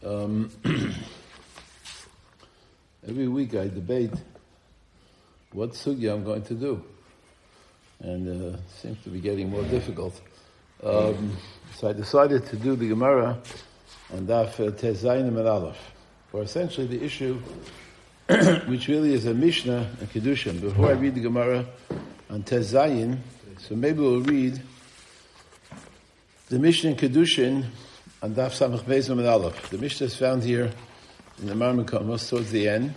Every week I debate what sugya I'm going to do, and it seems to be getting more difficult. So I decided to do the Gemara on Daf Tes Zayin and Aleph, for essentially the issue, which really is a Mishnah and Kedushin. Before I read the Gemara on Tes Zayin, so maybe we'll read the Mishnah and Kedushin on Daf Samach Beis and Aleph. The Mishnah is found here in the Mar Mekomos towards the end.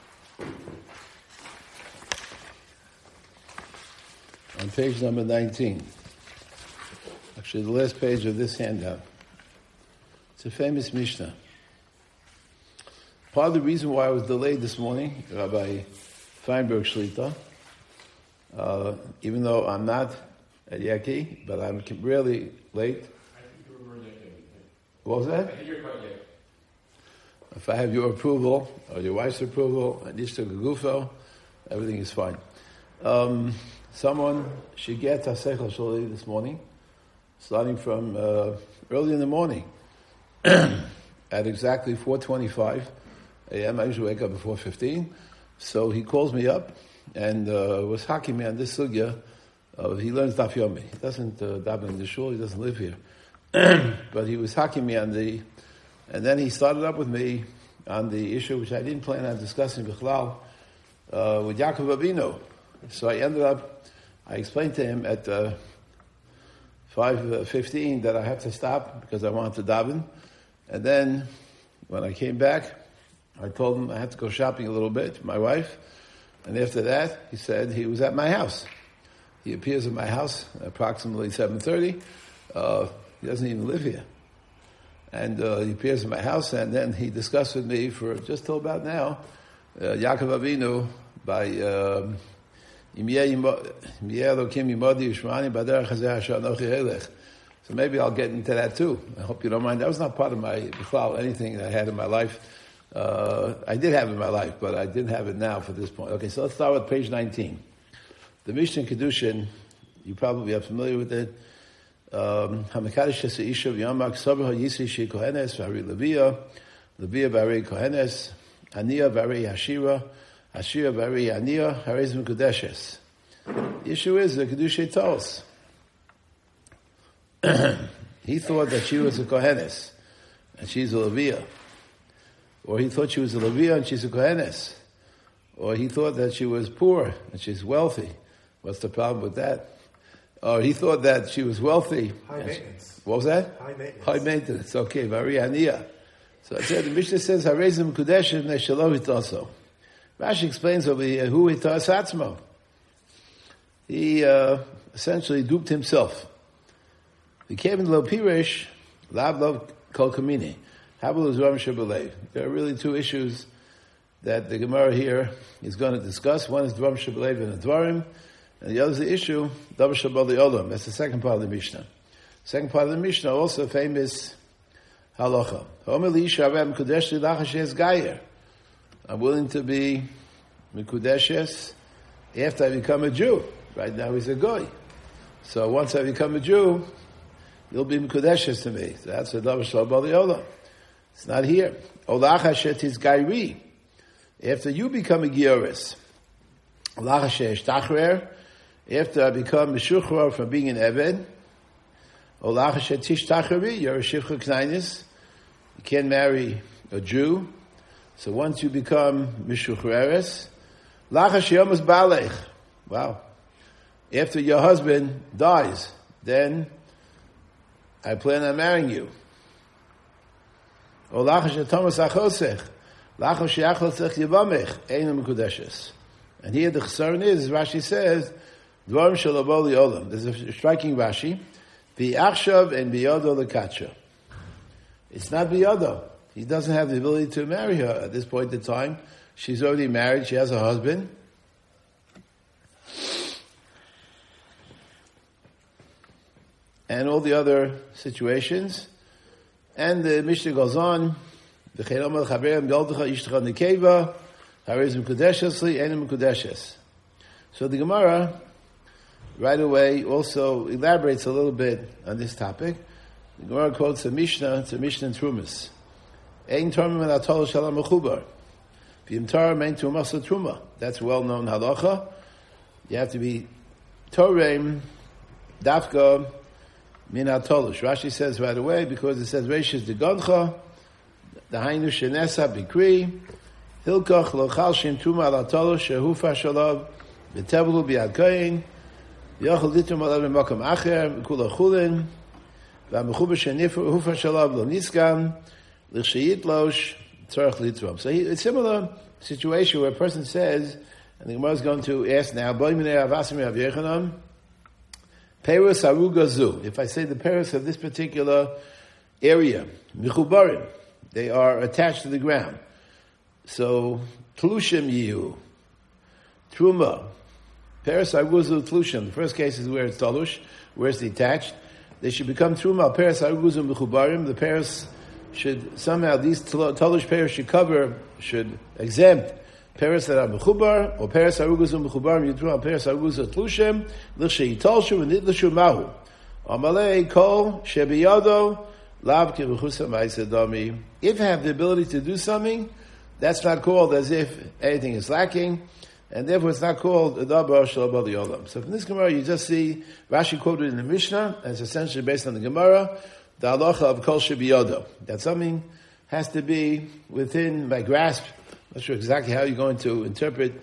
On page number 19. Actually, the last page of this handout. It's a famous Mishnah. Part of the reason why I was delayed this morning, Rabbi Feinberg Shlita, even though I'm not at Yeki, but I'm really late. I think you were Yeki. What was that? I think you're quite Yeki. If I have your approval, or your wife's approval, and Ishta Gugufo, everything is fine. Someone should get Tasechel Shali this morning, starting from early in the morning, at exactly 4:25 a.m. I usually wake up at 4:15. So he calls me up and was hacking me on this sugya. He learns Daf Yomi. He doesn't daven in the shul. He doesn't live here, but he was hacking me on the. And then he started up with me on the issue which I didn't plan on discussing bichlal with Yaakov Avinu. So I explained to him at 5:15 that I had to stop because I wanted to daven. And then when I came back, I told him I had to go shopping a little bit, my wife. And after that, he said he was at my house. He appears at my house approximately 7:30. He doesn't even live here. And he appears at my house, and then he discussed with me for just till about now, Yaakov Avinu by so maybe I'll get into that too. I hope you don't mind. That was not part of my anything that I had in my life. I did have in my life, but I didn't have it now for this point. Okay, so let's start with page 19. The Mishnah Kedushin, you probably are familiar with it. Hamakadosh Isha v'Yamak Sabah Yisi She Kohenes Vari Levia Vari Kohenes Aniya Vari Hashira Hashira Vari Aniya Harez Mekudeshes. The issue is the Kedushay Tos. He thought that she was a Kohenes and she's a Levia. Or he thought she was a Levia and she's a Kohenes. Or he thought that she was poor and she's wealthy. What's the problem with that? Or he thought that she was wealthy. High maintenance. What was that? High maintenance. High maintenance. Okay, Vari Aniya. So I said, the Mishnah says, Harezim Kudeshim Neshalovit also. Rashi explains over here, who Hitas Atzmo. He essentially duped himself. He came in Lo Pirish, Lav Lo Kol Kamini. Habel Uzram Shabalev. There are really two issues that the Gemara here is going to discuss. One is Dvarim Shabalev and Dvarim, and the other is the issue, Davar Shabal Olam. That's the second part of the Mishnah. Second part of the Mishnah, also famous halacha. I'm willing to be Mekudeshes after I become a Jew. Right now he's a goy. So once I become a Jew, you'll be Mekudeshes to me. So that's the Davar Shabal Olam. It's not here. Olach Hashet is Gairi. After you become a Gioris. Olach Hashet Tachrer. After I become Meshuchra from being an Eved. Olach Hashet Tish Tacheri. You're a Shivcha Knainis. You can't marry a Jew. So once you become Meshuchreres. Lach Hashem is Balech. Wow. After your husband dies, then I plan on marrying you. And here the chesron is, Rashi says, Dvarim Shalaboli Olam. There's a striking Rashi. V'achshav and biyado lekatsha. It's not biyado. He doesn't have the ability to marry her at this point in time. She's already married. She has a husband. And all the other situations. And the Mishnah goes on, so the Gemara right away also elaborates a little bit on this topic. The Gemara quotes a Mishnah, it's a Mishnah in Trumas. Ein Torah min atol shalom mechubar. V'im Torah mein tumas truma. That's well-known halacha. You have to be Torah dafka min atolush. Rashi says right away, because it says Reishis de Goncha, the Hainu Shenesa Bikri, Hilkach Lochal Shem Tuma al Atolush, Shehufa Shalav, V'tevelu Biad Koyin, Yochel Ditum Alav B'makam Acher, V'kula Chulin, V'amechuba Shehufa Shalav Lo Niskan, L'Shayit Losh, Tzarech Litzvam. So it's a similar situation where a person says, and the Gemara is going to ask now, Boi Minei Avasim Rav Yechanan, Peros Arugazu. If I say the peros of this particular area, Michubarim, they are attached to the ground. So, Tlushim Yihu, Truma, Peros Arugazu Tlushim. The first case is where it's Talush, where it's detached. They should become Truma, Peros Arugazu Michubarim. The peros should somehow, these Talush peros should exempt peros that are mechubar, or peros arugazu mechubarim yitru, peros arugazu tlushem, l'sheitalshu v'nitlashu mahu. Amalei kol shebiyado lav kivuchusa ma'asedami. If you have the ability to do something, that's not called as if anything is lacking, and therefore it's not called adabar shalabal yolam. So from this Gemara, you just see Rashi quoted in the Mishnah, and it's essentially based on the Gemara, the halacha of kol shebiyado, that something has to be within my grasp. Not sure exactly how you're going to interpret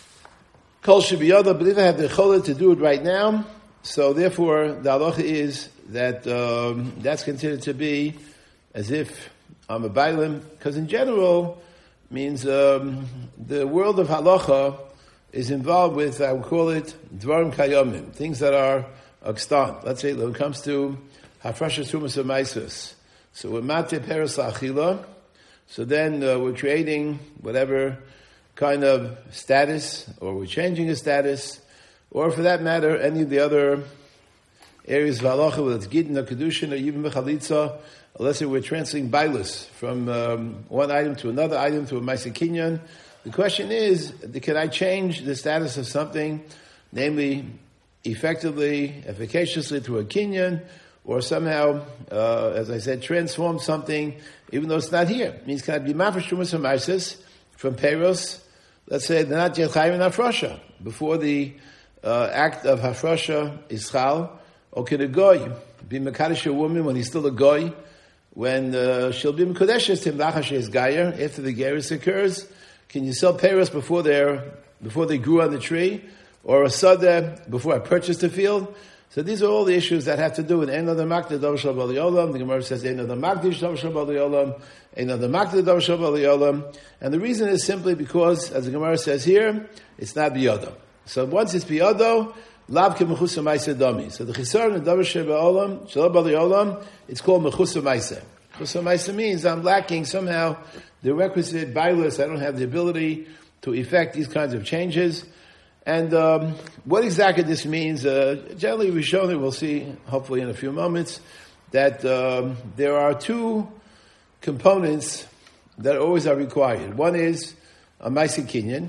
Kol Shebiyada, but if I have the cholet to do it right now, so therefore the halacha is that that's considered to be as if I'm a bailim, because in general means the world of halacha is involved with, I would call it dvarim kayomim, things that are extant. Let's say when it comes to hafrashas tumas of maisus, so we're mate peres achila. So then we're creating whatever kind of status, or we're changing a status, or for that matter, any of the other areas of halacha, whether it's gidin or kedushin or even mechalitza, unless we're transferring bailus from one item to another item to a ma'aseh kinyan. The question is, can I change the status of something, namely effectively, efficaciously to a kinyan, or somehow, as I said, transform something, even though it's not here? It means, can I be mafresh trumas hamaisis from Peros? Let's say they're not yet chayim in hafrasha. Before the act of hafrasha is chal, or can a goy be mekadosh a woman when he's still a goy, when she'll be mekudeshes him lachashes gayer, after the gerus occurs? Can you sell Peros before they grew on the tree? Or a sadeh before I purchased the field? So these are all the issues that have to do with Ein Adam Makdeh Davar Shel Bali Olam. The Gemara says Ein Adam Makdish Davar Shel Bali Olam, Ein Adam Makdeh Davar Shel Bali Olam. And the reason is simply because, as the Gemara says here, it's not biyado. So once it's biyado, lav ke mechusa ma'aseh dami. So the chisaron of Davar Shel Bali Olam, it's called mechusa ma'aseh. Mechusa ma'aseh means I'm lacking somehow the requisite bailus. I don't have the ability to effect these kinds of changes. And what exactly this means, generally we've shown it, we'll see hopefully in a few moments, that there are two components that always are required. One is a ma'aseh kinyan,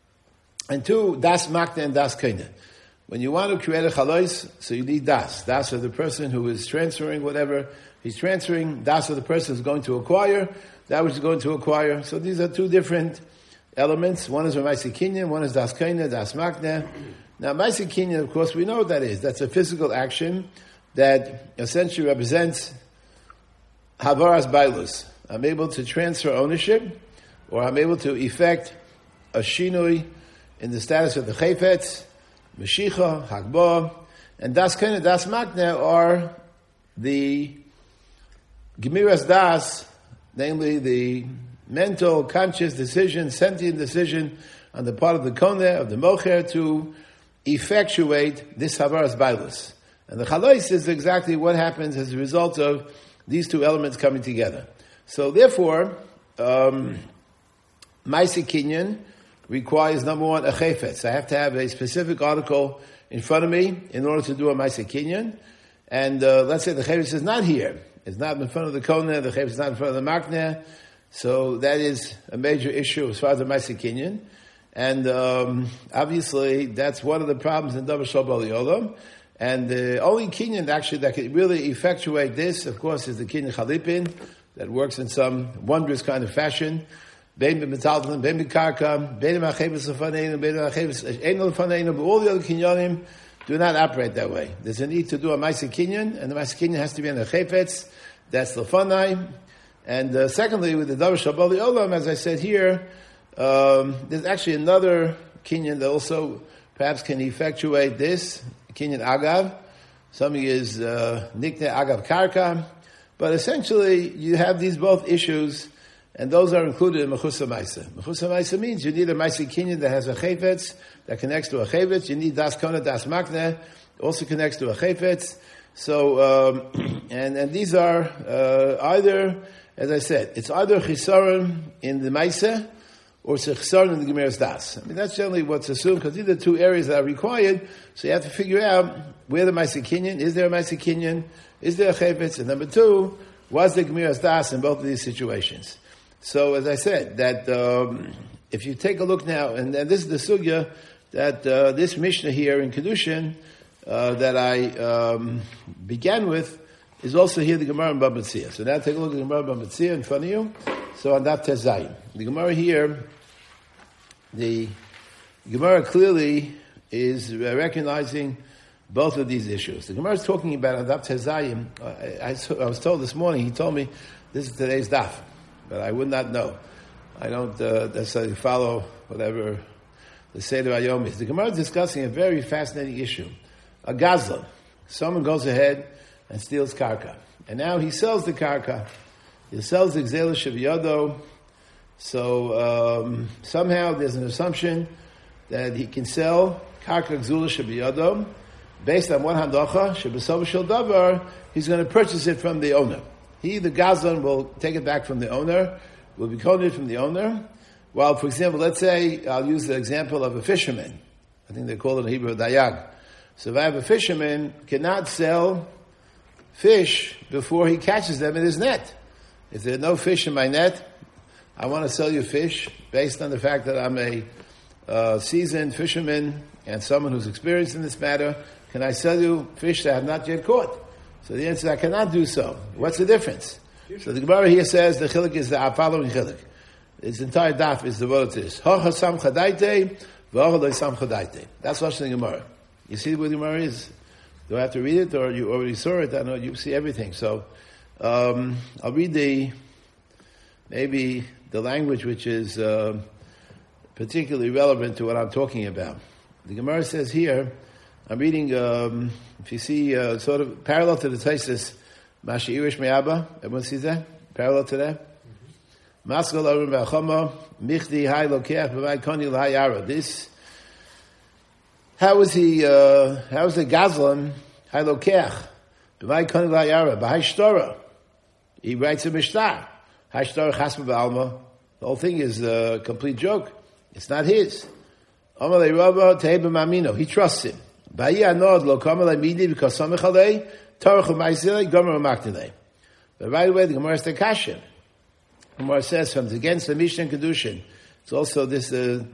and two, das makna and das kinyan. When you want to create a chalois, so you need das. Das of the person who is transferring whatever he's transferring, das of the person who's going to acquire, that which is going to acquire. So these are two different elements. One is a ma'aseh kinyan, one is das kinyan, das makna. Now ma'aseh kinyan, of course, we know what that is. That's a physical action that essentially represents havaras bailus. I'm able to transfer ownership, or I'm able to effect a shinui in the status of the chayfetz, meshicha, hagbah, and das kinyan, das makna are the gemiras das, namely the mental, conscious decision, sentient decision on the part of the koneh, of the mocher, to effectuate this havaras bailus. And the chalois is exactly what happens as a result of these two elements coming together. So therefore, ma'aseh kinyan requires, number one, a chayfetz. I have to have a specific article in front of me in order to do a ma'aseh kinyan. And let's say the chayfetz is not here. It's not in front of the koneh, the chayfetz is not in front of the makneh. So that is a major issue as far as the ma'aseh kinyan. And obviously, that's one of the problems in Davar Shel Bali Olam. And the only kinyan actually that can really effectuate this, of course, is the kinyan chalipin, that works in some wondrous kind of fashion. Bein b'metaltalin, bein b'karka, bein b'achevus lefaneinu, bein b'achevus einu lefaneinu, but all the other kinyanim do not operate that way. There's a need to do a Maaseh Kinyan, and the Maaseh Kinyan has to be in the chayfetz, that's lefanai. And secondly, with the Davar Shabbat Olam, as I said here, there's actually another Kinyan that also perhaps can effectuate this, Kinyan Agav. Something is Nikne Agav Karka. But essentially, you have these both issues, and those are included in Mechusa Maisa. Mechusa Maisa means you need a Maaseh Kinyan that has a chayfetz, that connects to a chayfetz. You need Das Kona, Das Makne, also connects to a chayfetz. So, and these are either, as I said, it's either chisaron in the Maisa, or it's a chisaron in the Gemeras Das. I mean, that's generally what's assumed, because these are the two areas that are required, so you have to figure out where the Maaseh Kinyan, is there a Maaseh Kinyan, is there a chayfetz, and number two, was the Gemeras Das in both of these situations? So, as I said, that if you take a look now, and this is the sugya, that this Mishnah here in Kedushin, that I began with, is also here the Gemara in Bava Metzia. So now take a look at the Gemara in Bava Metzia in front of you. So on Daf Tezayim. The Gemara here, the Gemara clearly is recognizing both of these issues. The Gemara is talking about on Daf Tezayim. I was told this morning, he told me, this is today's Daf, but I would not know. I don't necessarily follow whatever the Seder Hayom is. The Gemara is discussing a very fascinating issue. A gazlan. Someone goes ahead and steals karka. And now he sells the karka. He sells the gzela sheviyado. So somehow there's an assumption that he can sell karka gzula sheviyado based on one handocha, shebesov shel davar, he's going to purchase it from the owner. He, the gazlan, will take it back from the owner, will be coded from the owner. While, for example, let's say, I'll use the example of a fisherman. I think they call it in Hebrew dayag. So if I have a fisherman, cannot sell fish before he catches them in his net. If there are no fish in my net, I want to sell you fish based on the fact that I'm a seasoned fisherman and someone who's experienced in this matter. Can I sell you fish that I have not yet caught? So the answer is I cannot do so. What's the difference? So the Gemara here says the chiluk is the following chiluk. Its entire daf is devoted to this. Hocha sam chadaite, v'hocha lo sam chadaite. That's what's in the Gemara. You see where the Gemara is? Do I have to read it, or you already saw it? I know you see everything. So I'll read maybe the language which is particularly relevant to what I'm talking about. The Gemara says here, I'm reading, if you see, sort of parallel to the Taisus, Mashi Irish Me'aba, everyone sees that? Parallel to that? Maskal Arum V'achama, Michdi Hai Lokeach B'vai Koni L'Hayara. This, how is the Gazlan Hai Lokeach B'vai Koni L'Hayara, B'hai Shtora? He writes a Mishtar. Hai Shtora Chasma B'alma. The whole thing is a complete joke. It's not his. Amalei Rabba Tehei B'mamino. He trusts him. Ba'i Anod Lo Kamalei Midi Because Samech Alei Torach U'Maisilei Gomer U'Maktinei. But right away the Gemara is Tekashim. The Gemara says from against the Mishnah and Kedushin. It's also this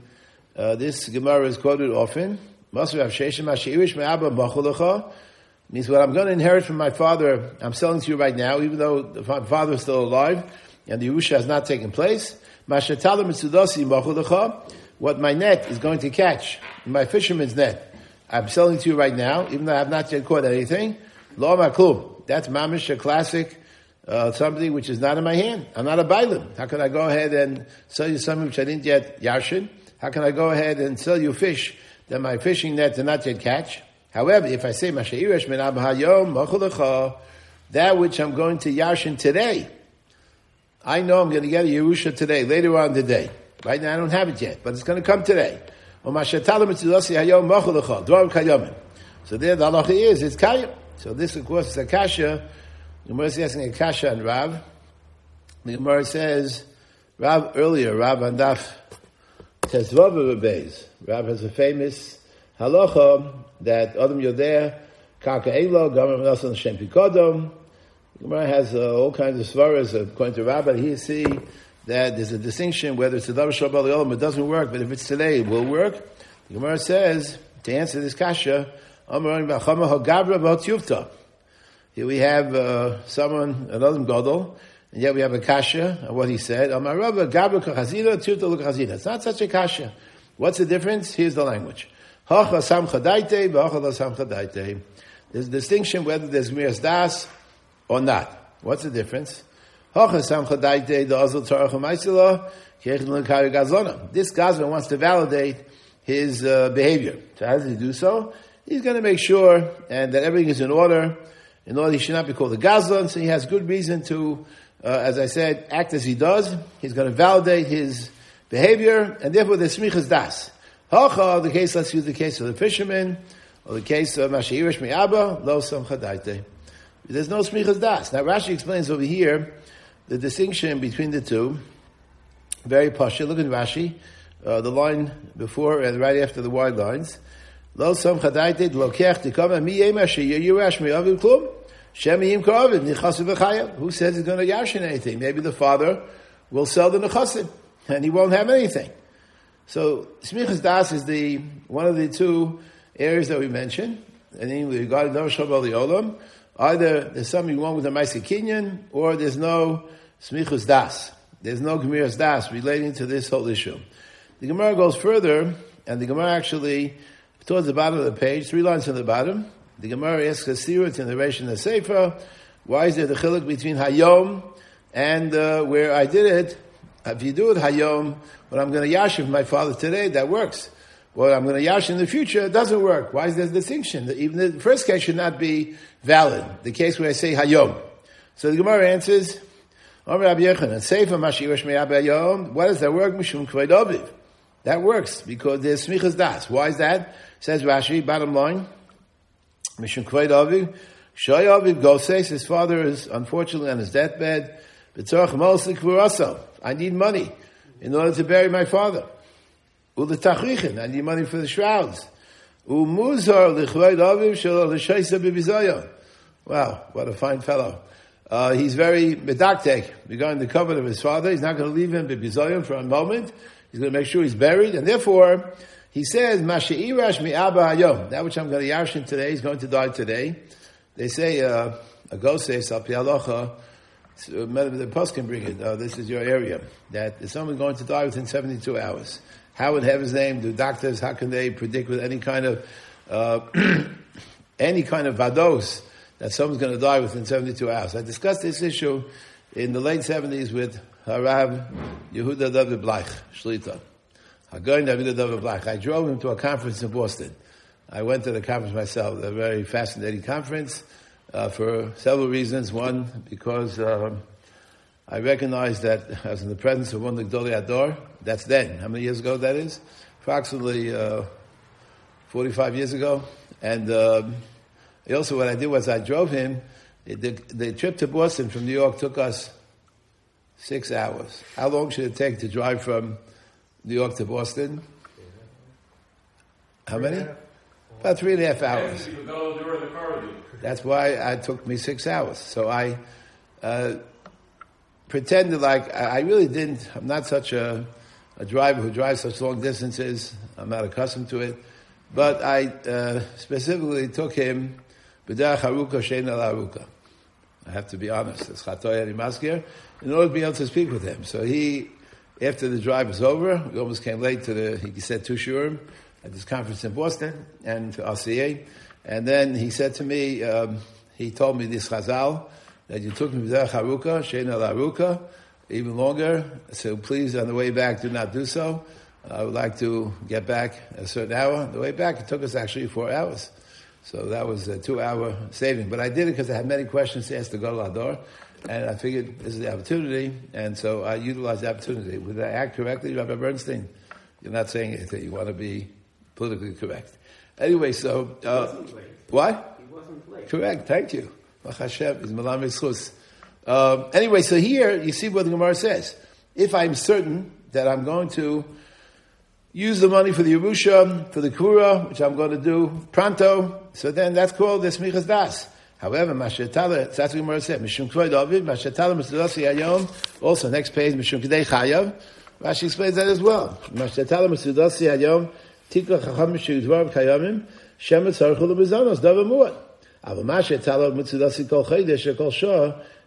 Gemara is quoted often. Masu Rav Sheshem Ashirish Me'abba Bachulecha means what I'm going to inherit from my father, I'm selling to you right now, even though the father is still alive and the Yerusha has not taken place. Mashatala Mitsudosi Bachulecha, what my net is going to catch, my fisherman's net, I'm selling to you right now, even though I have not yet caught anything. Lo Maklum. That's mamish, a classic. Something which is not in my hand. I'm not a bailim. How can I go ahead and sell you something which I didn't yet yarshin? How can I go ahead and sell you fish that my fishing net did not yet catch? However, if I say Masha'irish min abhayom machulecha, that which I'm going to yarshin today, I know I'm going to get a Yerusha today, later on today. Right now I don't have it yet, but it's going to come today. So there the halacha is, it's kayim. So this of course is a kasha. The Gemara is asking a kasha on Rav. The Gemara says, Rav on Daf Tezvav Beis. Rav has a famous halacha that Adam Yodeh, Karka Eilo, Gamar Manasan Shem Pikodom. The Gemara has all kinds of svaras according to Rav, but here see that there's a distinction whether it's a Davar Shabbat Olam, it doesn't work, but if it's today, it will work. The Gemara says, to answer this kasha, Amarim B'achama HaGavra B'Hatyuvta. Here we have someone, another gadol, and yet we have a kasha on what he said. Amar Rabba, Gabra Kachazina, Tirta L'Kachazina. It's not such a kasha. What's the difference? Here's the language. Hacha Samcha Daite, V'Hacha Samcha Daite. There's a distinction whether there's Gemiras Das or not. What's the difference? Hacha Samcha Daite, the Azal Tarach HaMaisila, Kechin L'Kari Gazona. This Gazlan wants to validate his behavior. So how does he do so? He's going to make sure and that everything is in order he should not be called a Gazlan, so he has good reason to, as I said, act as he does. He's going to validate his behavior, and therefore the smichas das. Hacha, the case, let's use the case of the fisherman, or the case of Mashiach Mi'aba, lo samcha daite. There's no smichas das. Now Rashi explains over here the distinction between the two. Very pasha. Look at Rashi, the line before and right after the wide lines. Lo samcha daite, lokech tikama mi yemashi yirash mi'aviv klum. Shem yim ka'aviv nichasu v'chayav. Who says he's going to yashin anything? Maybe the father will sell the nechasim, and he won't have anything. So, smichas das is one of the two areas that we mentioned. And in regarding Davar Shabbat Olam, either there's something wrong with the Maaseh Kinyan, or there's no smichas das. There's no Gemiras Das relating to this whole issue. The Gemara goes further, and the Gemara actually, towards the bottom of the page, 3 lines from the bottom, the Gemara asks a it's in the Reish and the Sefer, why is there the chiluk between Hayom and where I did it? If you do it Hayom, what I'm going to yashiv my father today, that works. What I'm going to yash in the future, it doesn't work. Why is there a distinction? Even the first case should not be valid. The case where I say Hayom. So the Gemara answers, what does that work? Mishum Kvod Aviv. That works because there's smichas das. Why is that? Says Rashi, bottom line, Mishum Kvod Aviv, Shoy Aviv Goses, his father is unfortunately on his deathbed. I need money in order to bury my father. I need money for the shrouds. Wow, what a fine fellow. He's very medactic regarding the covenant of his father. He's not going to leave him bibizoyim for a moment. He's going to make sure he's buried, and therefore he says, "Masheirash mi abba hayom." That which I'm going to yash him today, he's going to die today. They say a goses al pi halacha. The post can bring it. This is your area. That is someone going to die within 72 hours. How in heaven's name do doctors? How can they predict with any kind of vados that someone's going to die within 72 hours? I discussed this issue in the late 70s with Harav Yehuda David Bleich Shlita. Hagoyin David David Bleich. I drove him to a conference in Boston. I went to the conference myself. A very fascinating conference. For several reasons. One, because I recognized that I was in the presence of one of the Gdolei Ador. That's then. How many years ago that is? Approximately 45 years ago. And also what I did was I drove him. The trip to Boston from New York took us 6 hours. How long should it take to drive from New York to Boston? How many? About 3.5 hours. That's why it took me 6 hours. So I pretended like I really didn't. I'm not such a driver who drives such long distances. I'm not accustomed to it. But I specifically took him b'derech haruka she'ein ala haruka. I have to be honest. It's chatoy ani maskir in order to be able to speak with him. So he, after the drive was over, we almost came late to he said two shurim at this conference in Boston and to RCA. And then he said to me, he told me this chazal, that you took me b'derech haruka, she'ein ala haruka, even longer. So please, on the way back, do not do so. I would like to get back at a certain hour. On the way back, it took us actually 4 hours. So that was a 2-hour saving. But I did it because I had many questions to ask the Gadol Hador. And I figured this is the opportunity. And so I utilized the opportunity. Would I act correctly, Rabbi Bernstein? You're not saying anything. You want to be politically correct. Anyway, so... he wasn't late. What? He wasn't late. Correct. Thank you. Baruch Hashem is Malam Yitzchus. Anyway, so here you see what the Gemara says. If I'm certain that I'm going to use the money for the Yerusha, for the Kura, which I'm going to do pronto, so then that's called the Smichas Das. However, Mashetala, that's what the Gemara said, Mishum Kvod Aviv, Mashetala Mitzudasi Hayom, also next page, Mishum Kidei Chayav. Rashi explains that as well. Mashetala Mitzudasi Hayom, Tikla Chacham Mishum Dvar Kayamim, Shemet Sarchul Bezanos, Davar Muad. Aber Mashetala Mitzudasi Kol Chaydesh, Kol Shah,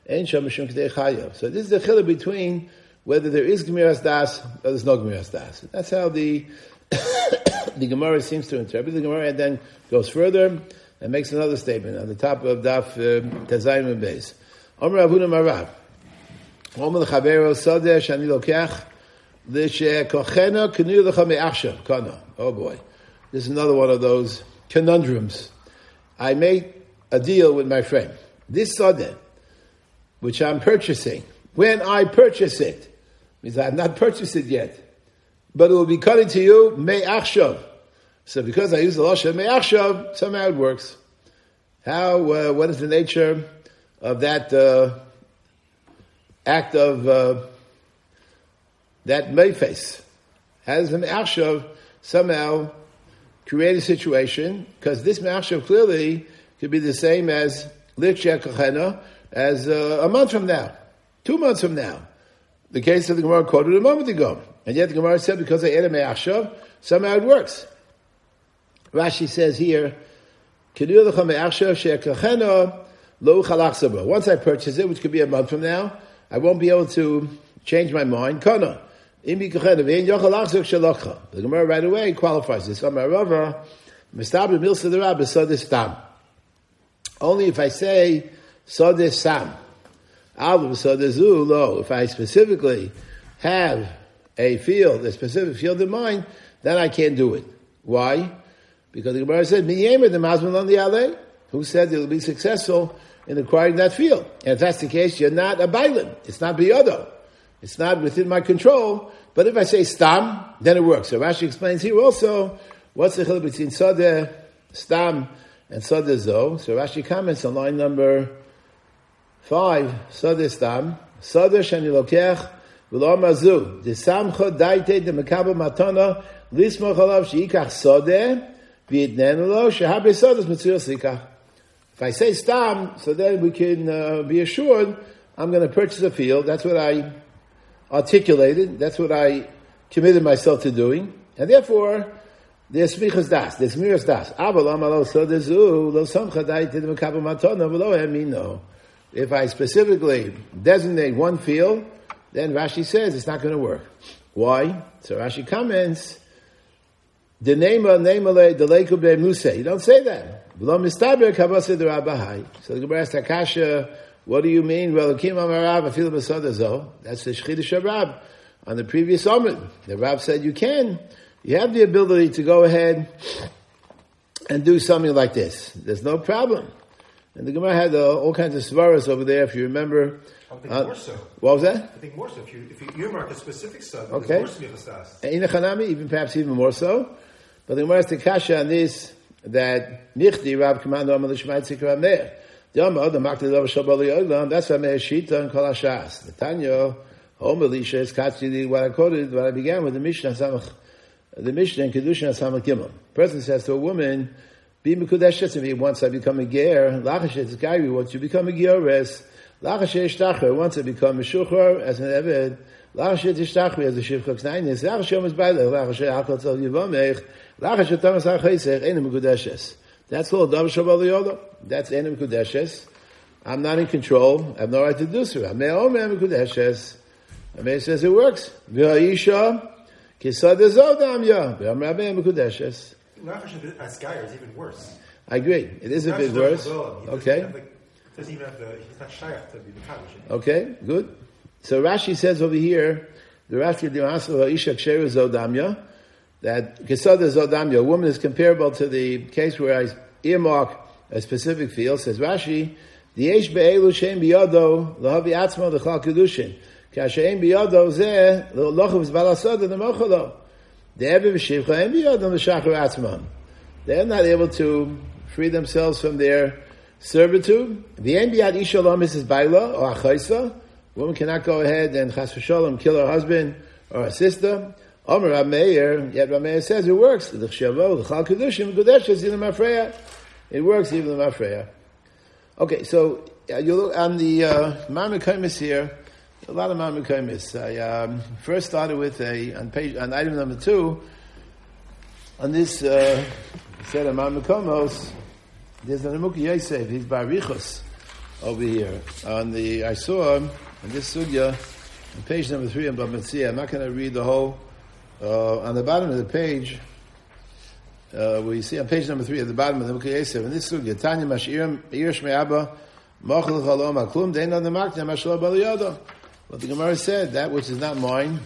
Ein sham mishum k'dei chayav. So this is the chiluk between whether there is Gemiras Das or there's no Gemiras Das. That's how the the Gemara seems to interpret. The Gemara then goes further and makes another statement on the top of Daf Tezayim and Beis. Omer Avuna Marav. Omer l'chavero Sodeh shani lokeach l'shekochena k'nu l'cha me'achshav kana. Oh boy. This is another one of those conundrums. I made a deal with my friend. This Sodeh, which I'm purchasing, when I purchase it, means I have not purchased it yet, but it will be coming to you me'achshav. So because I use the lashon me'achshav, somehow it works. How? What is the nature of that act of that me'face? How does the me'achshav somehow create a situation? Because this me'achshav clearly could be the same as lichya kochena as a month from now, 2 months from now. The case of the Gemara quoted a moment ago. And yet the Gemara said because I added me'achshav, somehow it works. Rashi says here, once I purchase it, which could be a month from now, I won't be able to change my mind. The Gemara right away qualifies this. Only if I say Sodeh Sam. If I specifically have a specific field in mind, then I can't do it. Why? Because the Gemara said, who said it will be successful in acquiring that field? And if that's the case, you're not a bailim. It's not biyodo. It's not within my control. But if I say stam, then it works. So Rashi explains here also, what's the chiluk between Sodeh, stam, and Sodeh zo. So Rashi comments on line number 5, Sodeh stam, Sodeh shani lokeach, v'lo mazu, desamcha daite de mekabel matana, lismoch alav sheikach Sodeh, v'yitnenu lo, shehabe Sodeh mitzuyos likach. If I say stam, so then we can be assured I'm going to purchase a field. That's what I articulated. That's what I committed myself to doing. And therefore, there's smichas das, there's miras das. If I specifically designate one field, then Rashi says it's not going to work. Why? So Rashi comments, you don't say that. So the Gemara asks Takasha, what do you mean? That's the Shchidush Rab on the previous Amud. The Rab said you can. You have the ability to go ahead and do something like this. There's no problem. And the Gemara had all kinds of svaras over there, if you remember. I think more so. What was that? I think more so. If you earmark a specific sub, okay. There's more smichas das. Perhaps even more so. But the Gemara has Takasha on this, that Nichti Rab Commando Amal Shmait Sikra Meir. The Makti Dov Shabali Olam, that's why Meir Shita and Kol HaShas. The Tanya, Hom Elisha is Katzili, what I quoted, what I began with the Mishnah Samach, the Mishnah in Kedushin Samach Gimel. Person says to a woman, be Mekudeshes, if once I become a ger, Lachashet Zkairi, once you become a Giores, Lachashet Ishtachar, once I become a Shuchar, as an Eved, Lachashet Ishtachar, as a Shivchak Znainis, Lachashet Mizbailech, Lachashet Hakot Zal Yivamech, Lachashet Tamas HaChaisech, Einem Mekudeshes. That's called Dav Shabbat Yoda. That's Einem Mekudeshes. I'm not in control. I have no right to do so. Amei Omer Mekudeshes. Amei says it works. V'ha'isha Kisad Zodam Ya. V'amei Mekudeshes. Lachashet Asgayer is even worse. I agree. It is a bit worse. Okay. It doesn't even have he's not shaykh to be the Kaddish. Okay, good. So Rashi says over here, the Rashi Dimasu Ha'isha Ksheru Zodamya, that Kisad Zodamya, a woman is comparable to the case where I earmark a specific field. Says Rashi, the Eish Be'elu Shem Biyado Lahavi Atzma L'Chal Kedushin Kashem Biyado Zeh L'Lochav Zbalasod L'Mochalo. They're not able to free themselves from their servitude. The Enbiad Ishalom is Baila or Achaisa. Woman cannot go ahead and Chas v'Shalom kill her husband or her sister. Omer Rameir, yet Rameir says it works. It works even in Mafreya. Okay, so you look on the Ma'amar Kaimis here. A lot of Ma'amar Kaimis. I first started with on item number 2. On this set of Ma'amar Kaimis, there's an Amuk Yosef. He's Barichos. over here. I saw in this sugya, on page number 3 in Bava Metzia, I'm not going to read the whole, on the bottom of the page, where you see on page number 3 at the bottom of the Mukha Yosef, in this sugya, Tanya Mashir Shmei Abba, Machal Chalom HaKlum, Dein Ad Namakna Mashal Bal Yoda. But the Gemara said, that which is not mine,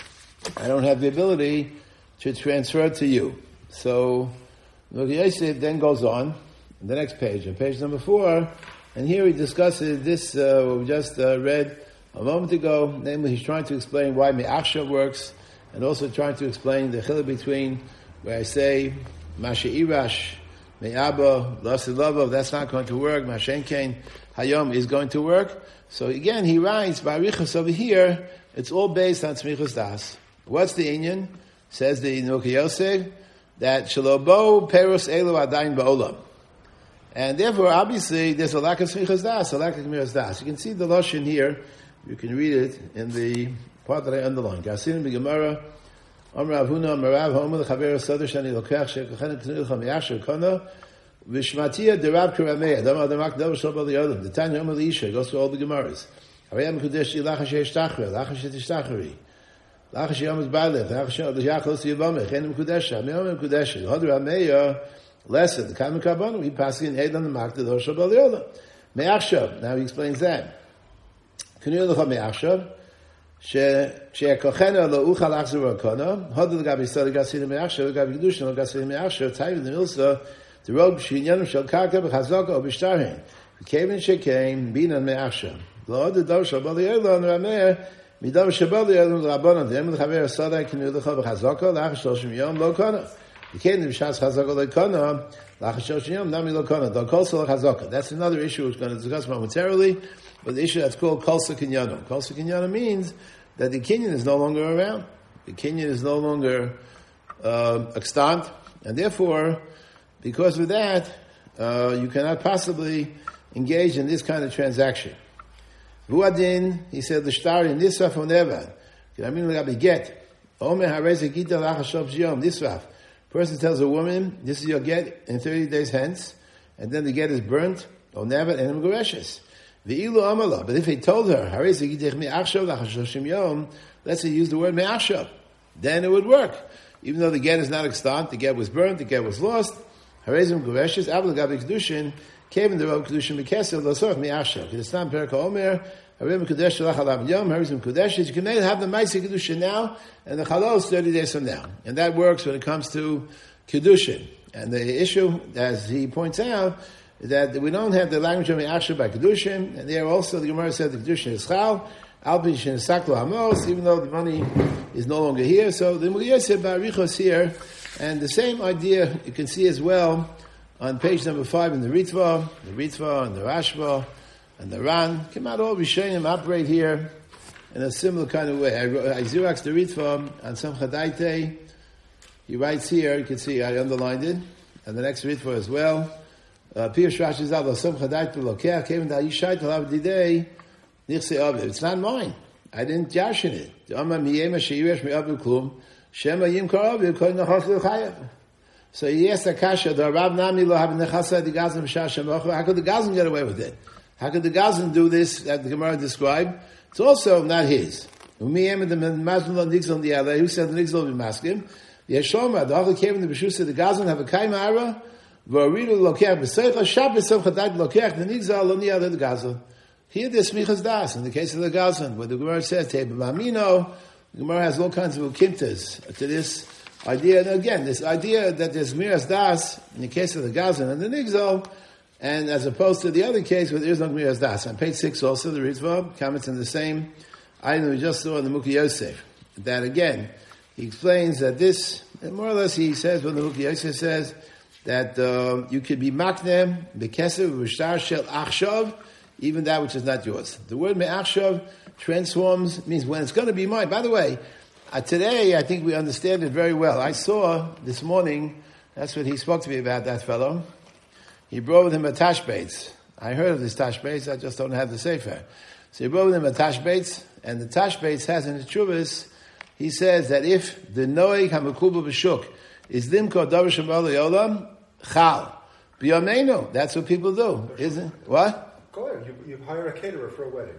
I don't have the ability to transfer it to you. So, Mukha Yosef then goes on the next page, on page number 4, and here he discusses this, what we just read a moment ago, namely he's trying to explain why Me'achshav works, and also trying to explain the chiluk between where I say, Masha Irash, Me'aba, Lasilava, that's not going to work, Mashenkein, Hayom is going to work. So again, he writes, Barichas over here, it's all based on Tzmichus Das. What's the inyan? Says the Mukha Yosef, that Shalobo Perus Elu Adain Ba'olam. And therefore, obviously, there's a lack of Tzmichus Das, a lack of Gemiras Das. You can see the Lashon here, you can read it in the part that I underlined. Gasin b'Gemara, Amar Avuna, Marav Homer, Chaver Sadr Shani Lokach, Shekachan K'nilcha Mi'asher Kana, V'Shmatia Derav Karameya, Dama Damak Davar Shabal Yodim, the Tanya Homer Isha, goes to all the Gemaras. Harayam Kudeshi Lachash Yishtachre, Lachash Yishtachri, Lachash Yom Zbalech, Lachash Yachos Yivamech, Enim Kudesha, Me'omim Kudeshi, Hodr Ameya, Lesson, the Kamen Kabbalah, we pass in Eid on the Makta, Davar Shabal Yodim. Me'achshav, now he explains that. K'nilcha Me'achshav, she'ekochena lo uchal achzor akona, hodel gabi sali gasin me'achshav, gabi kedushin lo gasin me'achshav, tayiv the milsa, the road b'shinyanim shel karka b'chazaka o b'shtarhin, kevin shekeim binan me'achshav. Lo odel dav shabal yelon rameh, midav shabal yelon rabbanon, dem l'chaver sadai k'nilcha b'chazaka, lach shloshim yom lo kana. Kevin b'shas chazaka lo kana, lach shloshim yom nami lo kana, do kol sol chazaka. That's another issue we're going to discuss momentarily. But the issue that's called Kolsa Kinyanim. Kolsa Kinyanim means that the Kinyan is no longer around. The Kinyan is no longer extant. And therefore, because of that, you cannot possibly engage in this kind of transaction. Vuadin, he said, the shtar in Nisraf or never. I mean, like get. Nisraf. Person tells a woman, this is your get in 30 days hence, and then the get is burnt, or never, and in Goreshes. But if he told her, let's say use the word me'achshav, then it would work. Even though the get is not extant, the get was burnt, the get was lost. You can make have the Maaseh Kedushin now, and the Chalos 30 days from now. And that works when it comes to Kedushin. And the issue, as he points out, that we don't have the language of Me'achshav by Kedushin, and there also the Gemara said the Kedushin is Chal, Alpishin is Saklo Hamos, even though the money is no longer here. So the Mukha Yosef Barichos here, and the same idea you can see as well on page number 5 in the Ritva and the Rashba, and the Ran. Came out all Rishonim operate here in a similar kind of way. I Xerox the Ritva on some Chadaite. He writes here, you can see I underlined it, and the next Ritva as well. It's not mine. I didn't yashin it. So he asked Akasha, how could the Gazan get away with it? How could the Gazan do this that the Gemara described? It's also not his. Who said the Nixel will be masking? The Yeshoma, the Achel came in the Beshusha, the Gazan have a Kaimara. Here there's smichas das in the case of the Gazan, where the Gemara says the Gemara has all kinds of ukimtas to this idea. And again, this idea that there's miras das in the case of the Gazan and the Nigzal, and as opposed to the other case where there is no miras das. On page 6 also, the Ritva comments on the same item we just saw in the Mukha Yosef. That again, he explains that this, more or less he says what the Mukha Yosef says, that you could be maknem, bekesev, v'shtar shel achshav, even that which is not yours. The word me'achshav transforms, means when it's going to be mine. By the way, today I think we understand it very well. I saw this morning, that's what he spoke to me about, that fellow. He brought with him a tashbeitz. I heard of this tashbeitz, I just don't have the sefer. So he brought with him a tashbeitz, and the tashbeitz has in the Chuvas, he says that if the noeg hamakubah b'shuk is limko davar shabal yolam, chal. B'yameinu, that's what people do, isn't it? What? You hire a caterer for a wedding.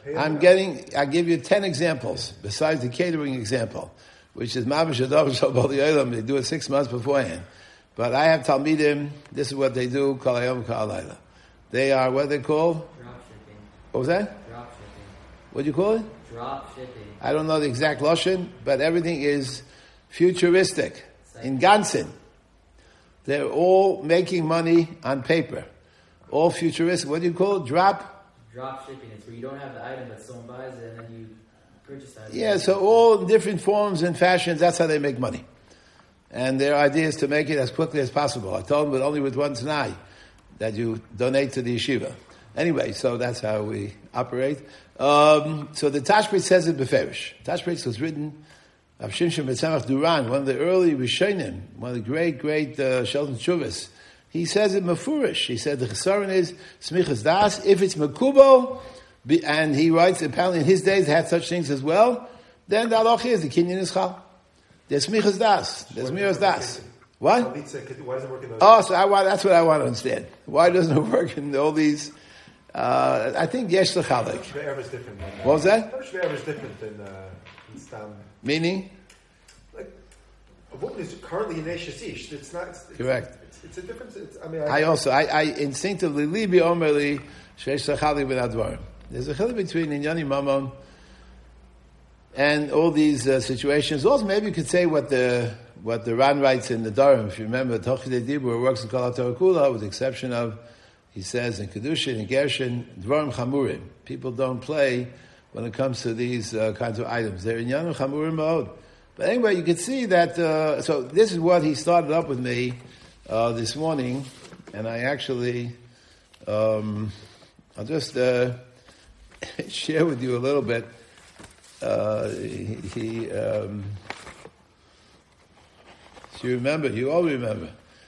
I give you 10 examples, besides the catering example, which is Mavish Adav Shabbat Yolam. They do it 6 months beforehand. But I have Talmidim, this is what they do, Kol Hayom Kol Halayla. They are, what they call? Drop shipping. What was that? Drop shipping. What do you call it? Drop shipping. I don't know the exact Lashon, but everything is futuristic. In Gansen, they're all making money on paper. All futuristic. What do you call it? Drop shipping. It's where you don't have the item, but someone buys it and then you purchase the item. Yeah, so all in different forms and fashions, that's how they make money. And their idea is to make it as quickly as possible. I told them, but only with one Tanai, that you donate to the yeshiva. Anyway, so that's how we operate. So the Tashbrit says it beferish. Tashbrit was written of Shimshon Betzemach Duran, one of the early Rishonim, one of the great Shelton Chuvas. He says it mafurish. He said the chesaron is smichas das. If it's mekubo, and he writes apparently in his days they had such things as well, then the halach is the kinyan is chal. There's smichas das. There's miras das. What? Why does it work in those? Oh, so that's what I want to understand. Why doesn't it work in all these? I think yesh l'chalek. Shve'er is different. What was that? Shve'er is different than Stam. Meaning? Like a woman is currently in Eshes Ish. It's not. Correct. It's a difference. I instinctively libi omerli sheish l'chalek v'nadvarim. There's a chiluk between inyani mamon and all these situations. Also, maybe you could say what the Ran writes in the Dharam. If you remember, Tochidei Dibur works in Kol HaTorah Kula, with the exception of, he says in Kedushin and Gershon, Dvarim Chamurim. People don't play when it comes to these kinds of items. They're in Yanu Chamurim mode. But anyway, you can see that. So this is what he started up with me this morning, and I actually, I'll just share with you a little bit. You all remember.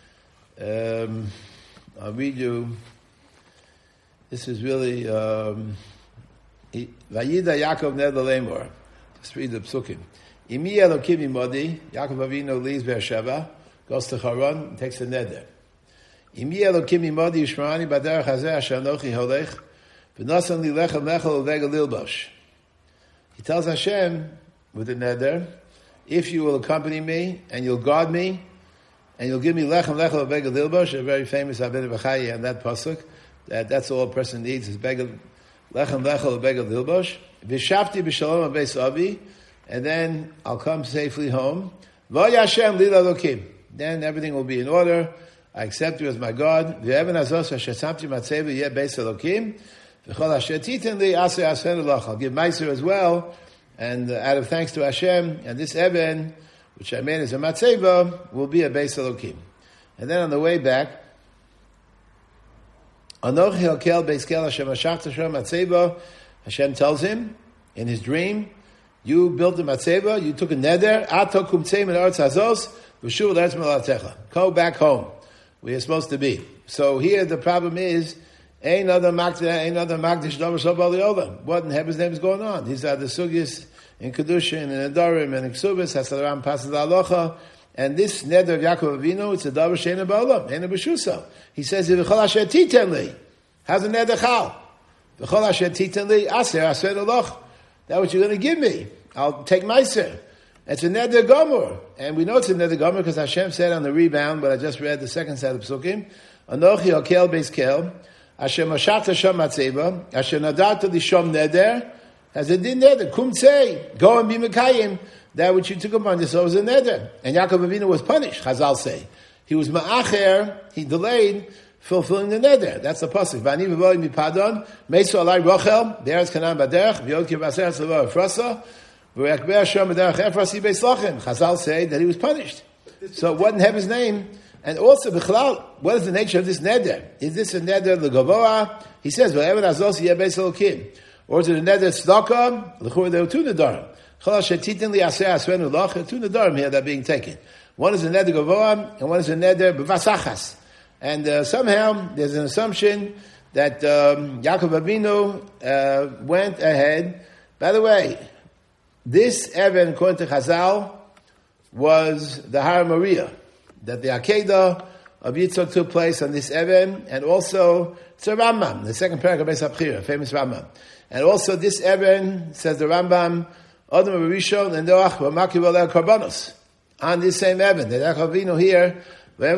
I'll read you. This is really Vayida Yaakov Neder Lemor. Just read the psukim. Imi Elokim Imodi. Yaakov Avinu leaves Beersheba, goes to Haran, takes a neder. Imi Elokim Imodi Yishmarani Baderech Hazeh Asher Anochi Holech V'Nasan Li Lechem Lechel Vega Lilbosh. He tells Hashem with the neder, if you will accompany me and you'll guard me and you'll give me lechem vega lilbosh, a very famous Avnei B'chai and that pasuk, that's all a person needs is lechem vega lilbosh. V'shavti b'shalom abeis avi, and then I'll come safely home. V'ay Hashem lila lokim. Then everything will be in order. I accept you as my God. V'evan azos asher samti matzeva yeh beis elokim. V'chol asher titen li aseh asenu lach. I'll give meiser as well. And out of thanks to Hashem, and this Eben, which I made as a matzeva, will be a Beis Elokim. And then on the way back, Anochi Hakel Beis Kel Hashem Hashach Hashem matzeva. Hashem tells him in his dream, you built the matzeva, you took a neder, Ato kumtzeim in Eretz Hazos, v'shuv l'Eretz Melatecha. Go back home, where you're supposed to be. So here the problem is, Ain't other Magdish Davar Shabbat Yolam. What in heaven's name is going on? These are the sugyas in Kedushin and Adarim and Ksubis, Hasaram Pasad Alocha. And this neder of Yaakov Avinu, it's a Davar Sheina Ba'olam, Heina B'shusa. He says, V'chol Asher Titen Li. How's the neder chal? V'chol Asher Titen Li, Aser Aloch. That's what you're going to give me. I'll take Meiser. It's a neder Gomer. And we know it's a neder Gomer because Hashem said on the rebound, but I just read the second set of Psukim, Anochi Hakel Beis Kel, Asher Mashat Hashem Matzeva, Asher Nadat Lishom Neder, has a din neder. Kumtzei, go and be Mekayim, that which you took upon yourself was a neder. And Yaakov Avinu was punished, Chazal say. He was ma'acher, he delayed fulfilling the neder. That's the pasuk. V'ani v'voy mipadon, meisu alai rochel, there's kanan baderech, v'yod kivaser tzavah efrasa, v'yakber Hashem baderech efrasi beis lachem. Chazal say that he was punished. So it wouldn't have his name. And also, B'chalal, what is the nature of this neder? Is this a neder l'gavoa? He says, "V'evan azos yeh beis elokim." Or is it a neder tzedakah? L'chur there are two nedarim. Chol shetitin li aseh asvenu lach. Two nedarim here that are being taken. One is a neder gavoa, and one is a neder b'vasachas. And somehow there's an assumption that Yaakov Avinu went ahead. By the way, this Even, according to Chazal, was the Har Maria. That the Akedah of Yitzchak took place on this Eben, and also it's a Rambam, the second parak of Beis HaBchira, famous Rambam. And also this Eben, says the Rambam, Adam Rishon and Noach were makiv alei korbanos. On this same Eben, the Yaakov Avinu here, but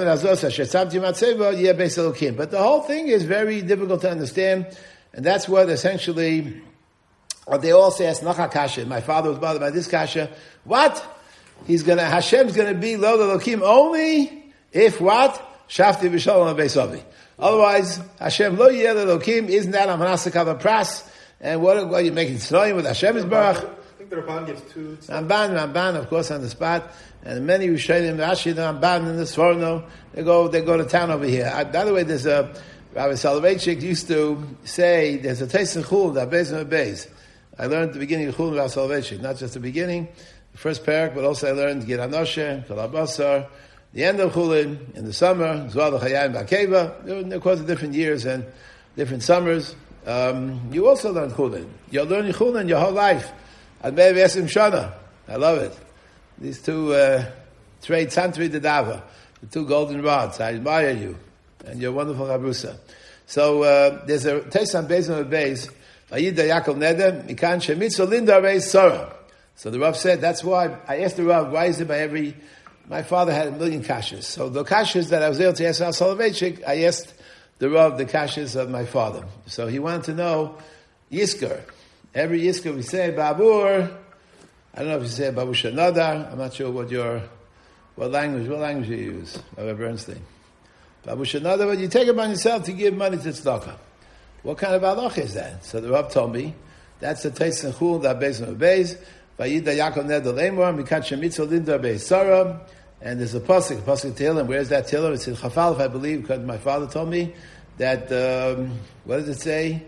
the whole thing is very difficult to understand, and that's what essentially, they all say, Asnacha Kasha. My father was bothered by this Kasha. What? Hashem's gonna be Lo Elokim only if what? Shafti v'shalom v'eisavi. Otherwise, Hashem Lo Yeh Elokim, isn't that a Manasakav Pras? And what are you making Tznoim with Hashem's Barach? I think the Ramban gives two. Ramban, of course, on the spot. And many Rishonim, Rashi, the Ramban, and the Sforno, they go to town over here. By the way, there's Rabbi Soloveitchik used to say, there's a taste in Chul, that Beis and Beis. I learned at the beginning of Chul Rabbi Soloveitchik, not just the beginning, the first parak, but also I learned Gid Anoshe, Kalabasar, the end of Chulin, in the summer, Zwal Chayayim Bakeva, of course, different years and different summers. You also learn Chulin. You're learning Chulin your whole life. Admei V'esim Shana. I love it. These two trade Santri Dedava, the two golden rods. I admire you, and you're wonderful Rabrusa. So there's a taste on Beis and Beis. Vayida Yaakov Neder Mikan Shemitzo Linda Reis Sora. So the Rav said that's why I asked the Rav, why is it by every? My father had 1 million kashas. So the kashas that I was able to ask Al Soloveitchik, I asked the Rav the kashas of my father. So he wanted to know Yisker. Every Yisker we say Babur. I don't know if you say Babu Shanadar. I'm not sure what language you use, Rabbi Bernstein. Babu Shanadar, but you take it upon yourself to give money to tzedakah. What kind of halach is that? So the Rav told me, that's the Teis and Chul, that Beis and Beis, Vayida Yaakov Neder Lemor, Mikat Shemitzo Linda Beis Sarah, and there's a pasuk Tehillim. Where's that Tehillim? It's in Chafalef, I believe, because my father told me that, what does it say?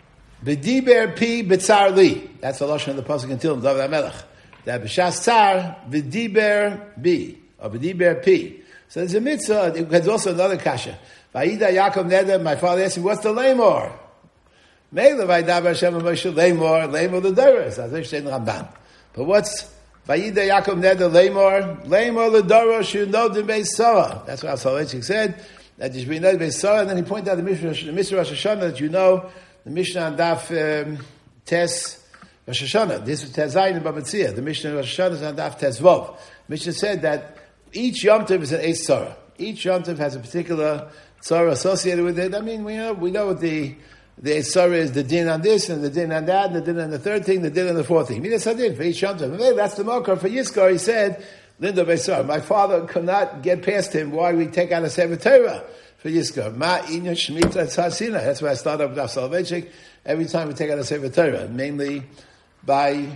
B'diber pi b'tzar li. That's the lashon of the pasuk in Tehillim, David HaMelech. That b'shas tzar b'diber bi, or b'diber pi. So there's a mitzvah. There's also another kasha. Vayida Yaakov Neder. My father asked me, "What's the lemor?" Meila vaydaber Hashem Moshe lemor the doros. As I say in Ramban. But what's Vayida Yaakov Neder lemor the doros shunodim beis Sarah. That's what Soloveitchik said. That you should be noted beis Sarah. And then he pointed out the Mishnah Rosh Hashanah that you know. The Mishnah on Daf Tes Rosh Hashanah. This is Tes Zayin and Bava. The Mishnah Rosh Hashanah is on Daf Tes Vov. Mishnah said that each Yom Tov is an Eis Tzara. Each Yom Tov has a particular Tzara associated with it. I mean, we know what the Eis Tzara is, the din on this, and the din on that, and the din on the third thing, the din on the fourth thing. Midas Hadin for each Yom Tov. Maybe that's the Mokar for Yizkor. He said, Linda Beis Tzara. My father could not get past him why we take out a Sefer Torah for Yizkor. Ma Inya Shemitah Tzasina. That's why I started up with Rav Soloveitchik. Every time we take out a Sefer Torah, mainly by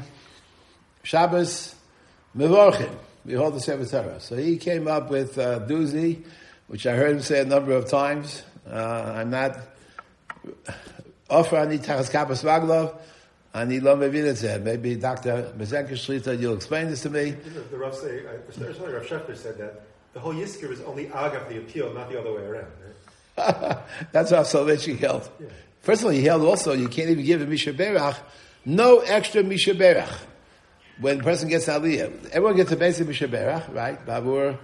Shabbos Mevorchim, we hold the Sefer Torah. So he came up with Duzi, which I heard him say a number of times. I'm not offer ani tachas kapas vaglov, ani lo mevin et zeh. Maybe Dr. Mezenker Shlita, you'll explain this to me. The Rav say, Rav Sheffer said that the whole Yisker is only agav the appeal, not the other way around. Right? That's how Soloveitchik held. Yeah. First of all, he held also, you can't even give a Misha Berach, no extra Misha Berach. When a person gets Aliyah, everyone gets a basic Misha Berach, right? Babur,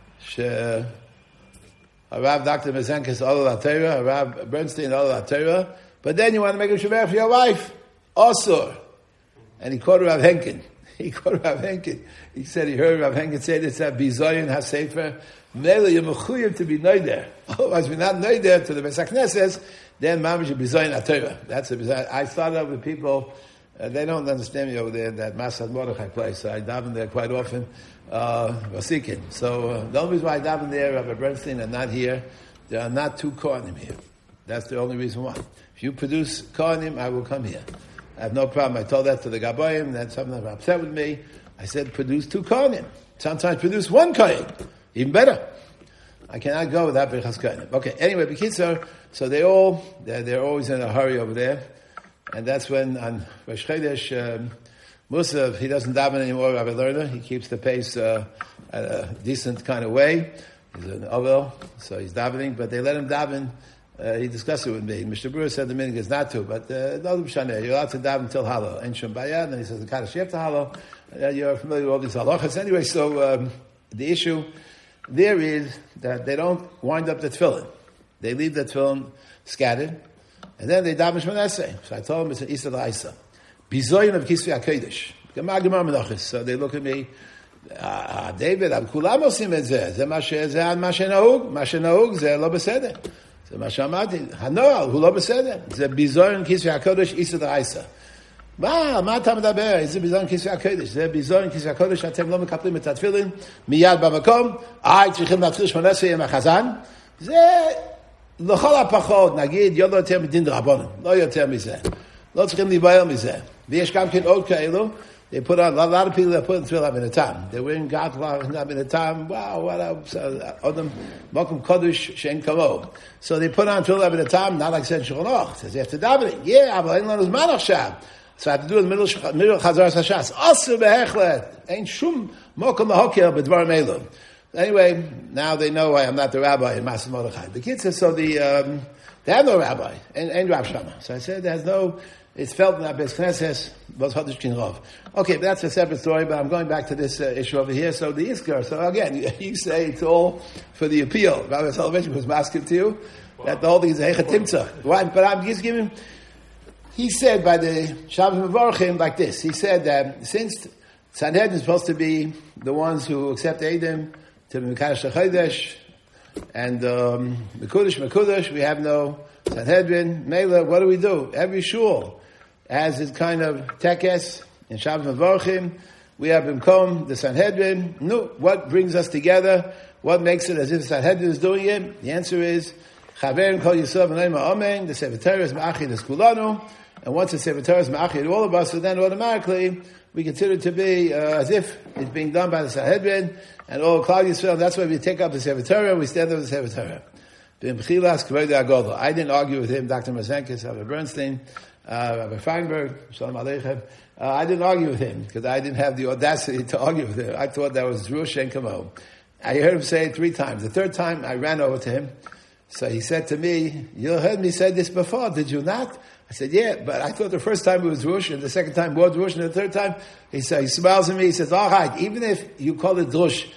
Rav Dr. Mezenkis, Olal HaTorah, Rav Bernstein, Olal HaTorah. But then you want to make a Misha Berach for your wife, Osur. And he quoted Rav Henkin. He said he heard Rav Henkin say this at Bizoyin HaSefer. Mele, you're mechuyev to be noider. Otherwise, we're not noider to the Beis HaKnesses, then Mamish is Bizoyin HaTorah. That's I started out with people, they don't understand me over there in that Masad Mordechai place, so I daven there quite often, Vasikin. So the only reason why I daven there, Rabbi Bernstein, and not here, there are not 2 Kohanim here. That's the only reason why. If you produce Kohanim, I will come here. I have no problem. I told that to the Gabayim, and that's something that upset with me. I said, produce 2 Kohanim. Sometimes produce 1 Kohen. Even better. I cannot go without Birchas Kohanim. Okay, anyway, B'kitzur, so they're always in a hurry over there. And that's when on Rosh Chodesh, Musaf, he doesn't daven anymore, Rabbi Lerner. He keeps the pace at a decent kind of way. He's an Ovel, so he's davening, but they let him daven. He discussed it with me. Mr. Brewer said the minhag is not to, but no, you're allowed to daven until Halo. And Shum Bayad, and he says the Kaddish after Halo. You're familiar with all these halachas. Anyway, so the issue there is that they don't wind up the tefillin. They leave the tefillin scattered, and then they daven Shemona Esrei. So I told them it's an Isa L'Isa. Bizoyin of Kisvei HaKodesh. Gemar Menachos. So they look at me, David, kulam osim et zeh. Zeh ma shenahug. Ma shenahug zeh lo beseder. Zeh ma she'amati. Hanoal hu lo beseder. Zeh bizoyin Kisvei HaKodesh Isa L'Isa. מה אתה מדבר? איזה ביזיון כיסוי הקודש. זה ביזיון כיסוי הקודש שאתם לא מקבלים את התפילין מיד במקום. צריכים להתחיל 18 עם החזן. זה לכל הפחות, נגיד, לא יותר מדין דרבנן. לא יותר מזה. לא צריכים להיבהל מזה. ויש גם כן עוד כאלו. They put on, a lot of people that put on tefillah b'netam. They're wearing gatla b'netam. Wow, what else? Odom, mokum kodesh she'en kamo. So they put on tefillah b'netam, not like said Shulchan Aruch. Says after davening. Yeah, but ain't lanus man achshav. So I have to do it in the middle of Chazaras Hashas. Asu behechlet. Ain't shum mokum lahokil b'dvarim elu. Anyway, now they know why I'm not the rabbi in Masas Mordechai. The kid says, so they have no rabbi, and Rav Shama. So I said, there's no, it's felt in that Beis Knesset, was Chodesh Kin Rov. Okay, but that's a separate story, but I'm going back to this issue over here. So the Isker, so again, you say it's all for the appeal. Rabbi Soloveitchik was masking to you, that the whole thing is a Hecha Timtzah. But I'm just giving, he said by the Shabbos Mevorchim like this. He said that since Sanhedrin is supposed to be the ones who accept Eidim to the Mekadosh HaChodesh and Mekudesh, we have no Sanhedrin. Mela, what do? Every shul has its kind of tekes in Shabbos Mevorchim. We have Bimkom, the Sanhedrin. No, what brings us together? What makes it as if Sanhedrin is doing it? The answer is Chaverim Kol Yisrael V'Noima Amen. The Sefer Torah is Ma'achid es Kulanu. And once the Sefer Torah is Ma'achid all of us, so then automatically we consider it to be as if it's being done by the Sanhedrin and all Klal Yisrael. That's why we take up the Sefer Torah and we stand up the Sefer Torah. I didn't argue with him, Dr. Mazenkis, Rabbi Bernstein, Rabbi Feinberg, Shalom Aleichem. I didn't argue with him because I didn't have the audacity to argue with him. I thought that was Rush and Kamo. I heard him say it 3 times. The 3rd time I ran over to him. So he said to me, you heard me say this before, did you not? I said, yeah, but I thought the first time it was Rush, and the second time was Rush, and the 3rd time, he smiles at me, he says, all right, even if you call it Rush,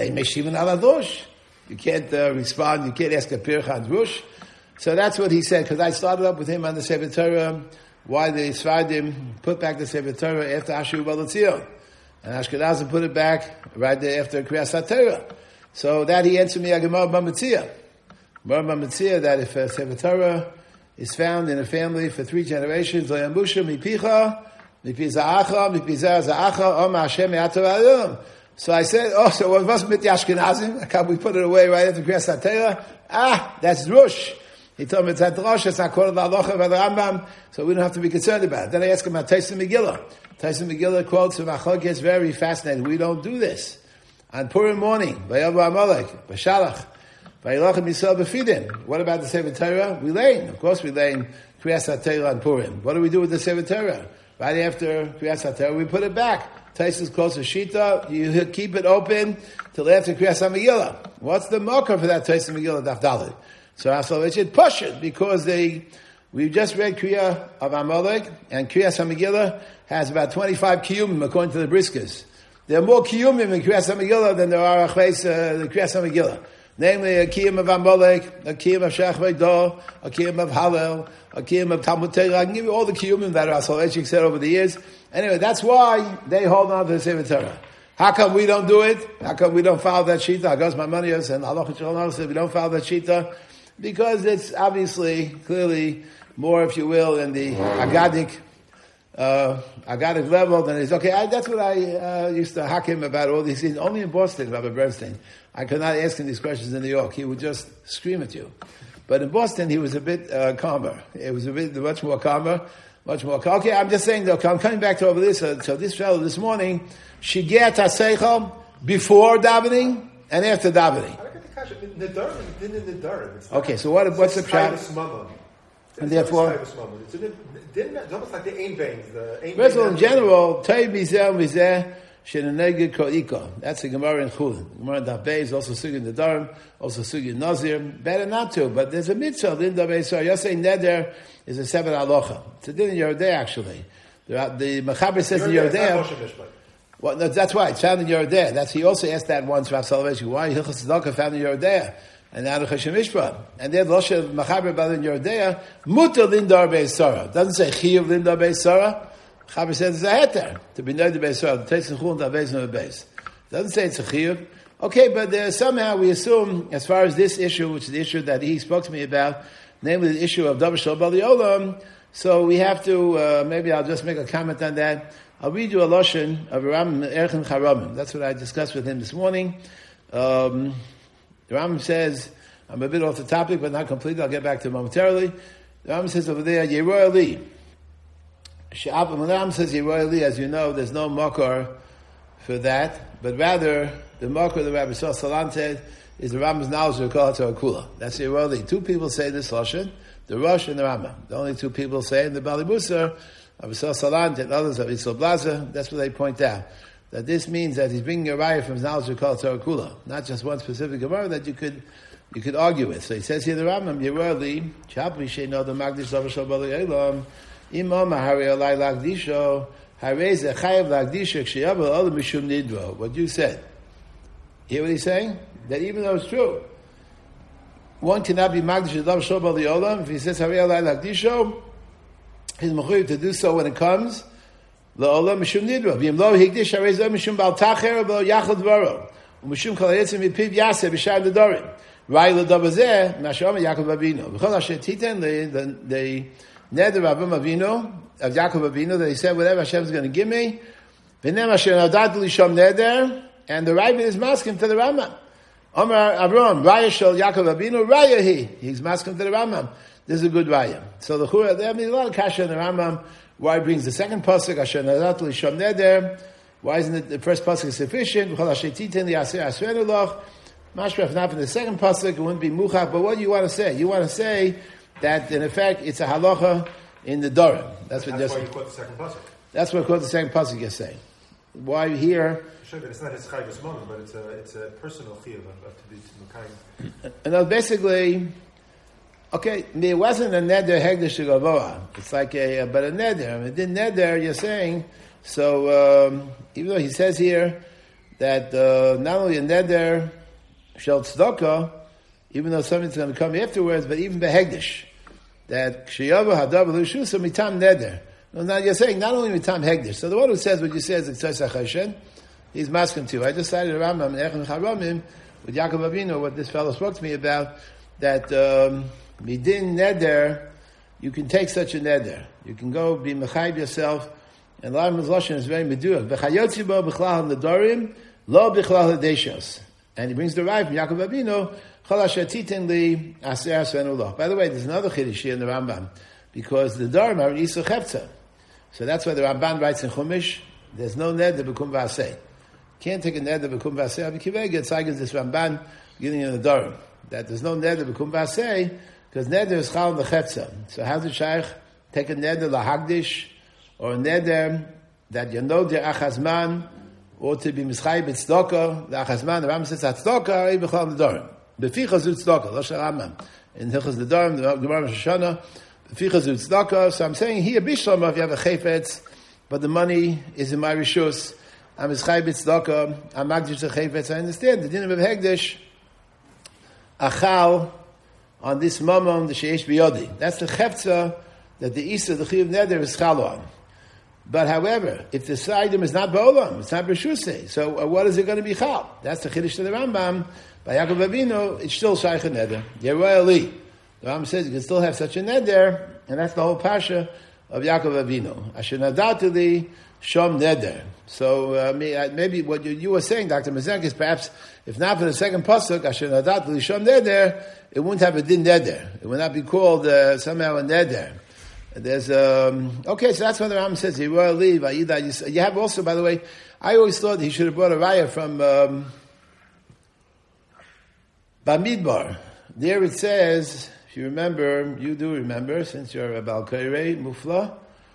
you can't respond, you can't ask a Pircha on Rush. So that's what he said, because I started up with him on the Sefer Torah, why the Sfardim put back the Sefer Torah after Asher U'Balatzion. And Ashkenazim put it back right there after Kriyas HaTorah. So that he answered me, Agamar B'Metzia. That if a Sefer Torah is found in a family for 3 generations, Lo Yamusha Mipicha, Mipi Za'acha, Mipi Za'acha, Om Hashem Me'ator Alum. So I said, so what must be the Ashkenazim? How we put it away right after Kriyas HaTorah? That's Rush. He told me it's at Rosh, it's not called Halacha by the Rambam, so we don't have to be concerned about it. Then I asked him about Tyson Megillah. Tyson Megillah quotes from Achok, gets very fascinating. We don't do this. On Purim morning, Vayavu Amalek, Bashalach, Vayilachem Yisrael B'Fidin. What about the Sefer Torah? We lane. Of course we lane Kriyas HaTorah on Purim. What do we do with the Sefer Torah? Right after Kriyas HaTorah, we put it back. Tyson's close to Shita, you keep it open till after Kriyas HaMegillah. What's the marker for that Tyson Megillah Daf Dalet? So Asal should push it because we just read Kriyah of Amalek and Kriyas HaMegillah has about 25 kiyumim according to the Briskas. There are more kiyumim in Kriyas HaMegillah than there are achveis the Kriyas HaMegillah. Namely, a kiyum of Amalek, a kiyum of Shech Veidah, a kiyum of Hallel, a kiyum of Talmud Torah. I can give you all the kiyumim that Asal said over the years. Anyway, that's why they hold on to the Sefer Torah. How come we don't do it? How come we don't follow that shita? Agos Maimonides and Halacha Shalom said we don't follow that shita. Because it's obviously, clearly, more, if you will, in the Agadic level than it is. Okay, that's what I used to hack him about all these things. Only in Boston, Rabbi Bernstein. I could not ask him these questions in New York. He would just scream at you. But in Boston, he was a bit calmer. It was a bit much more calmer. Okay, I'm just saying, though, I'm coming back to over this. So this fellow this morning, Shigeat HaSeichel before davening and after davening. Okay, so what's the pshat? And therefore, it's almost like the ain veins. First of all, in general, Teiv Mizeh Mizeh Sheneneged Kol Ika. That's the Gemara in Chulin. Gemara in Daf Beis, also sugi in the Dharm, also sugi in Nazir. Better not to, but there's a mitzvah in Daf Beis. So you're saying Neder is a 7 halacha. It's a din in Yerodei actually. The Mechaber says in Yerodei. Well, no, that's why it's found in Yerodea. That's he also asked that once. Rav Soloveitchik, why Hilchos Tzedakah found in Yerodea and not in Choshen Mishpah? And then Loshe Machaber Bal in Yerodea Mutar Lindar Beis Sarah. Doesn't say Chiyuv Lindar Beis Sarah. Machaber says it's a heter to be Neder Beis Sarah. The Tetzin Chul Daveis No Beis. Doesn't say it's a Chiyuv. Okay, but somehow we assume, as far as this issue, which is the issue that he spoke to me about, namely the issue of Davar Shal Bali Olam, so we have to, maybe I'll just make a comment on that. I'll read you a Lashon of Ram Erchen Charamim. That's what I discussed with him this morning. The Ram says, I'm a bit off the topic, but not completely. I'll get back to it momentarily. The Ram says over there, Yeroy Ali. When the Ram says Yeroy Ali, as you know, there's no makar for that, but rather, the makar that Rabbi Yisrael Salant said is the Rambam's knowledge of Kol HaTorah Kula. That's Yeroy Ali. Two people say this Lashon, the Rosh and the Rambam. The only two people say in the Bali Musar, Rabbi Yisrael Salant and others of Yisrael Blaza, that's what they point out. That this means that he's bringing a raya from his knowledge of Kol Torah Kula, not just one specific Gemara that you could argue with. So he says here the Rambam, Yerali, Chapri Sheino the Magdish Davar Shal Bali Olam, Imam Hari Alai Lagdisho, Harei Zechayev Lagdisho Ksheyav Olam Mishum Nidro. What you said. Hear what he's saying? That even though it's true, one cannot be Magdish Davar Shal Bali Olam if he says Hari Alai Lagdisho. He's mechuyev to do so when it comes. La'olam mishum nidra. V'im lo higdish harei zo mishum bal tacher v'lo yachal dvaro. U'mishum kol hayetzim mipiv yaseh b'shar l'dorim. Rai l'davar zeh mashom Yaakov Avinu. V'chol asher titen the neder Avram Avinu of Yaakov Avinu that he said whatever Hashem is going to give me. V'nem asher nadat lishom neder, and the Rabbin is masking to the Rambam. Omar Avram Raya shel Yaakov Avinu Raya he. He's masking to the Rambam. This is a good raya. So the Chura, there a lot of kasha in the Rambam. Why he brings the second pasuk? Asher nadat lisham neder. Why isn't it the first pasuk sufficient? V'chol asher titen li'aser asrenu loch. Mashra, not for the second pasuk, it wouldn't be muchach. But what do you want to say? You want to say that in effect it's a halacha in the Dorim. That's why you quote the second pasuk. That's what quote the second pasuk you're saying. Why here? Sure, but it's not his chayvus moment, but it's a personal chiyuv of to be mekayim. And basically. Okay, it wasn't a neder hegdish gavoa. It's like but a neder. It didn't neder. You're saying so. Even though he says here that not only a neder shel tzedakah, even though something's going to come afterwards, but even the hegdish that kshiyava hadav l'shusa mitam neder. No, now you're saying not only mitam hegdish. So the one who says what you say is tzos hachashen, he's masking too. I just cited Rambam Erchen Charamim with Yaakov Avinu, what this fellow spoke to me about that. Midin neder, you can take such a neder. You can go be mechayv yourself, and Lam Lashon is very meduach. V'chayotzi bo b'chlal nedarim, lo b'chlal hadeshos. And he brings the right from Yaakov Avinu, chol asher titen li aser asvenu lo. By the way, there's another chiddush here in the Rambam, because the darim are an isu chefza. So that's why the Ramban writes in Chumash, there's no neder b'kum v'aseh. Can't take a neder b'kum v'aseh. V'kiveg, it's like this Ramban beginning in the darim, that there's no neder b'kum v'aseh, because neder is chal v'chetza. So how does Shaykh take a neder lahagdish, or a neder that you know the achazman, or to be mischai b'tzedakah, the achazman, the Rambam says tzedakah, ei b'chal nedarim. B'ficha zu tzedakah, lo shel Rambam. In Hilchos Nedarim, the Gemara Rosh Hashanah, b'ficha zu tzedakah. So I'm saying here, b'shlama, if you have a chayfetz, but the money is in my rishus, I'm mischai b'tzedakah, I'm magdish the chayfetz, I understand, the din of hegdish, achal, on this mamon, the sheish biyodi. That's the chefza that the isa, the chiyuv neder, is chal on. But however, if the item is not ba'olam, it's not b'shusei, so what is it going to be chal? That's the chiddush to the Rambam. By Yaakov Avinu, it's still shaykh neder. Yeroy Ali. The Rambam says you can still have such a neder, and that's the whole pasha of Yaakov Avinu. Asher nadatu li shom neder. So maybe what you were saying, Dr. Mazek, is perhaps if not for the second pasuk, Asher nadatu li shom neder, it wouldn't have a din neder. It would not be called somehow a neder. There's okay, so that's what the Rambam says. You have also, by the way, I always thought he should have brought a raya from Bamidbar. There it says, if you remember, you do remember, since you're a Baal Kairei, Mufla.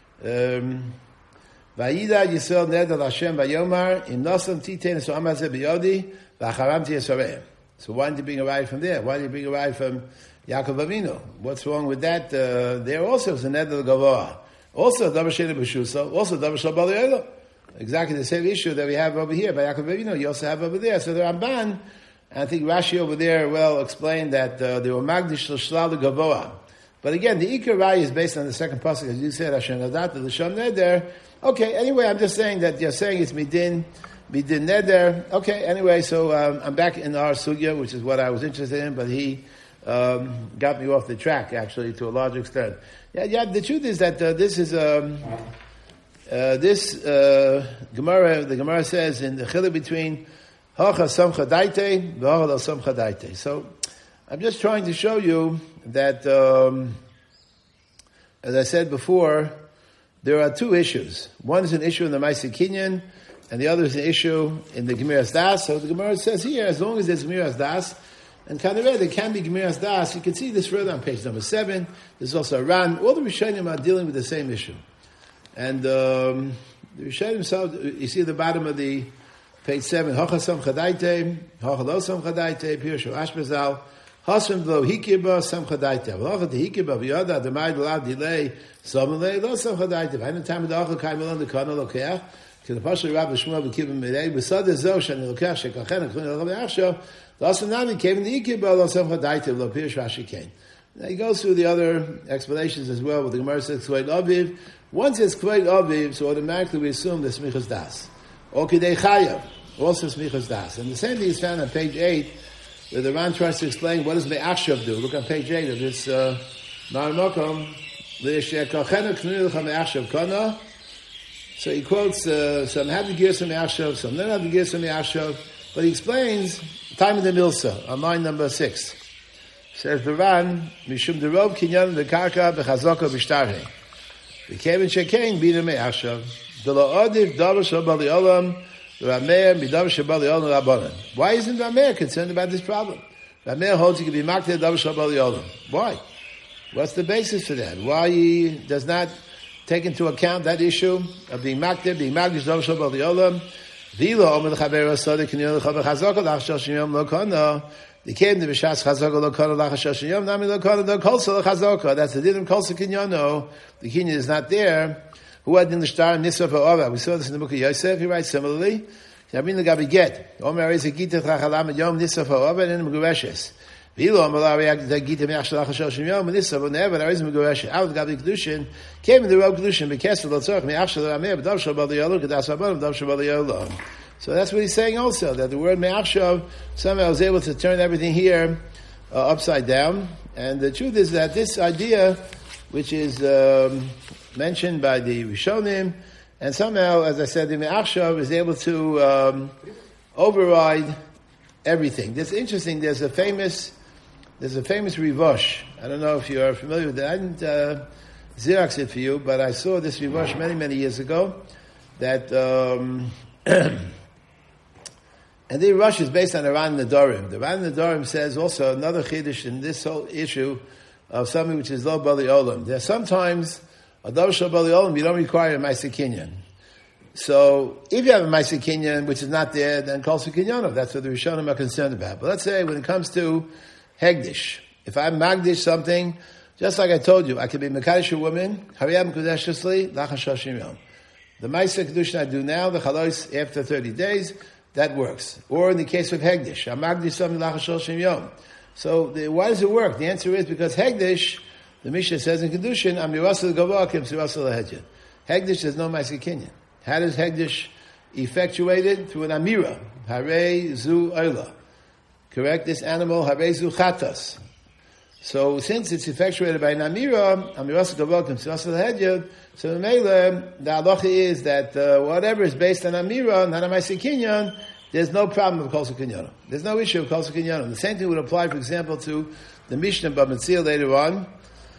Vayida Yisrael neder Hashem vayomar im nosam titein so amazeh biyodi v'acharam tiyasareh. So why did you bring a ride from there? Why did you bring a ride from Yaakov Avinu? What's wrong with that? There also is a neder gavoa. Also davar sheni b'shusa. Also davar shal bali olam. exactly the same issue that we have over here by Yaakov Avinu. You also have over there. So the Ramban, and I think Rashi over there explained that they were Magdish L'Shlal Gavoa. But again, the Ikar Rai is based on the second pasuk, as you said, Hashem Nadat, the Sham Neder. Okay, anyway, I'm just saying that you're saying it's Midin Neder. Okay, anyway, so I'm back in our sugya, which is what I was interested in, but he got me off the track, actually, to a large extent. Yeah, the truth is that this is Gemara. The Gemara says in the chiluk between Hacha Samcha Daite, V'Hacha Lo Samcha Daite. So I'm just trying to show you that, as I said before, there are two issues. One is an issue in the Ma'aseh Kinyan, and the other is an issue in the Gemiras Das. So the Gemara says here, as long as there's Gemiras Das, and Kanareh, there can be Gemiras Das. You can see this further on page number 7. There's also a Ran. All the Rishonim are dealing with the same issue. And the Rishonim, so you see at the bottom of the page 7, Hacha Samcha Daite, Hacha Lo Samcha Daite, Pirush Ashbazal, Hashem V'lo Hikiba Samcha Daite. Hacha Te Hikiba V'yoda, Demai L'lav Dilei, Somalei, Lo Samcha Daite. V'hainu Tam D'Acha Kai Melon D'Kana Lokeach, K'the Pasha Rabbi Shmuel V'kibim Mirei, B'sad Ezo Shani Lokeach Shekachena K'lin L'Chav Achshav, L'Asam Nami came in the Hikiba, Lo Samcha Daite, V'lo Pirush Rashi Kain. Now he goes through the other explanations as well, but the Gemara says Kvayt Aviv. Once it's Kvayt Aviv, so automatically we assume the Smichas Das. Or Kidei Chayav, also Smichas Das. And the same thing is found on page 8, where the Ran tries to explain what does Me'achshav do. Look on page 8 of this Marmokom. So he quotes some have the gears from Me'achshav, some don't have the gears from Me'achshav, but he explains time of the Milsa on line number 6. Says the Ran, Mishum derov kinyan the karka bechazaka b'shtarhe. The Kevin Shekain bina me'achshav. V'lo odif davar shabal olam Rameir midavar shabal olam rabbanan. Why isn't Rameir concerned about this problem? Rameir holds he can be makter davar shabal olam. Why? What's the basis for that? Why he does not take into account that issue of being makter, being magdish davar shabal olam? V'lo omer l'chaver asada kinyan l'chaver chazaka l'achshal shiyam lo kana. They came to B'shas Chazaka Lo Kana Lachashash Yom Nami Lo Kana Lo Kolsa Lo Chazaka. That's the din of Kolsa Kinyano. The Kinyan is not there. Who had in the star Nisra Ova? We saw this in the book of Yosef. He writes similarly. Yabin Gabi Get. Omer is a Gita Chachalam Yom Nisra Ova and in Megureshes. Vilo Omer the Gita Me'ach Lachashash Yom Nisra Never there is Megureshes. Out of Gabi Kedushin came in the road Kedushin Bekesel Lo Tzorch Me'ach Rameh B'Dav Shabal Yolo Kedas Rabban B'Dav Shabal Yolo. So that's what he's saying also, that the word Me'achshav somehow is able to turn everything here upside down. And the truth is that this idea, which is mentioned by the Rishonim, and somehow, as I said, the Me'achshav is able to override everything. That's interesting. There's a famous Rivosh. I don't know if you are familiar with it. I didn't Xerox it for you, but I saw this Rivosh many, many years ago that... And the Rush is based on the Ran Nedarim. The Ran Nedarim says also another chiddush in this whole issue of something which is lo bali olam. There's sometimes a davar shel bali olam you don't require a ma'aseh kinyan. So if you have a ma'aseh kinyan which is not there, then kol kinyanov. That's what the Rishonim are concerned about. But let's say when it comes to hegdish, if I magdish something, just like I told you, I could be mekadosh a woman, hariyam kodeshesli lachashoshim yom. The ma'aseh kedushin I do now, the chalos after 30 days. That works. Or in the case of Hegdish, Amagdish something lachashol shem yom. So why does it work? The answer is because Hegdish, the Mishnah says in Kedushin, Amirasal Gavah Kim Sirasal Lahedjin. Hegdish there's no Ma'aseh Kinyan. How does Hegdish effectuated? Through an Amira. Hare Zu Oila. Correct? This animal, Hare Zu Chatas. So since it's effectuated by an Amira, Amirasal Gavah Kim Sirasal Lahedjin, so the Mele, the halacha is that whatever is based on Amira, not a Ma'aseh Kinyan, there's no problem with Kol Kinyan. There's no issue with Kol Kinyan. The same thing would apply, for example, to the Mishnah B'Metzil later on.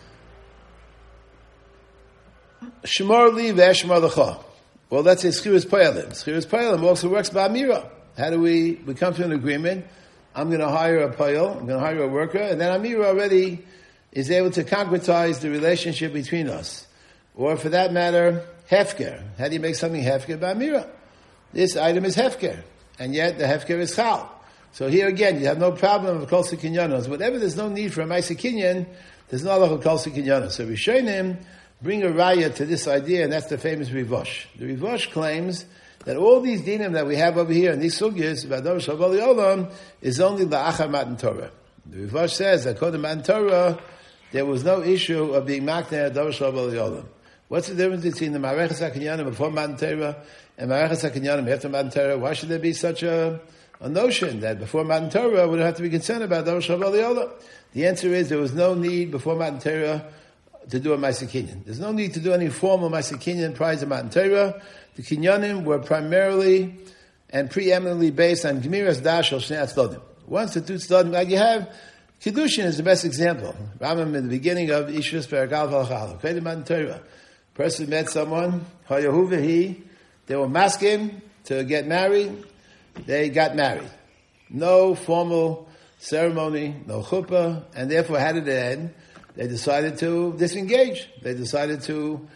Shemar li ve'eshmar lecha. Well, that's a Schiras Payalim. Schiras Payalim also works by Amira. How do we come to an agreement? I'm going to hire a Payal, I'm going to hire a worker, and then Amira already is able to concretize the relationship between us. Or for that matter, hefker. How do you make something hefker? By Amira. This item is hefker. And yet the hefker is chal. So here again, you have no problem with kol kinyanos. Whatever there's no need for a ma'aseh kinyan, there's no halacha of kol kinyanos. So Rishonim bring a raya to this idea, and that's the famous Rivosh. The Rivosh claims that all these dinim that we have over here in these sugyas about Davar Shabbat Olam is only la'achar Matan Torah. The Rivash says that according to Matan Torah, there was no issue of being makneh Davar Shabbat Olam. What's the difference between the Mareches HaKinyanim before Matan Torah and Mareches HaKinyanim after Matan Torah? Why should there be such a notion that before Matan Torah would have to be concerned about Davar Shabbat Olam? The answer is there was no need before Matan Torah to do a Ma'aseh Kinyan. There's no need to do any formal Ma'aseh Kinyan prior to Matan Torah. The Kinyanim were primarily and preeminently based on Gemiras Dash al Shnei Tzlodim. Once the two Tzlodim, like you have, Kiddushin is the best example. Rambam in the beginning of Ishus Perek Aleph Halachah. Created Matan Torah. Person met someone, Hayahu v'hi, they were masking to get married, they got married. No formal ceremony, no chuppah, and therefore how did it end? They decided to disengage. They decided to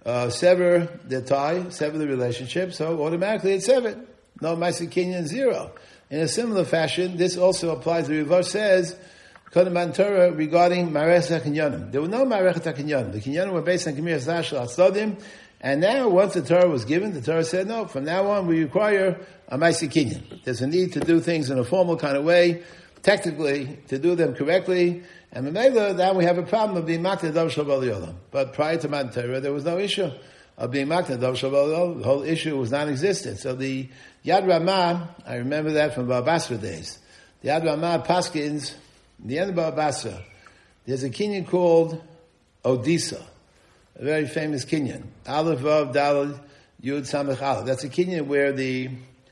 sever their tie, sever the relationship, so automatically it's severed. No Ma'aseh Kinyan, zero. In a similar fashion, this also applies, the Rivash says, Matan Torah regarding Mareches HaKinyanim. There were no Mareches HaKinyanim. The Kinyanim were based on Gemiras Dash al Tzlodim, and now, once the Torah was given, the Torah said, no, from now on we require a Ma'aseh Kinyan. There's a need to do things in a formal kind of way, technically, to do them correctly, and Mamela, now we have a problem of being makneh Davar Shabbat Olam. But prior to Matan Torah, there was no issue of being makneh Davar Shabbat Olam. The whole issue was non-existent. So the Yad Ramah, I remember that from Baba Basra days. The Yad Ramah Paskins, in the end of Baba Basra, there's a Kinyan called Odisa, a very famous Kinyan. Aleph Vav Daled Yud Samech Aleph. That's a Kinyan where the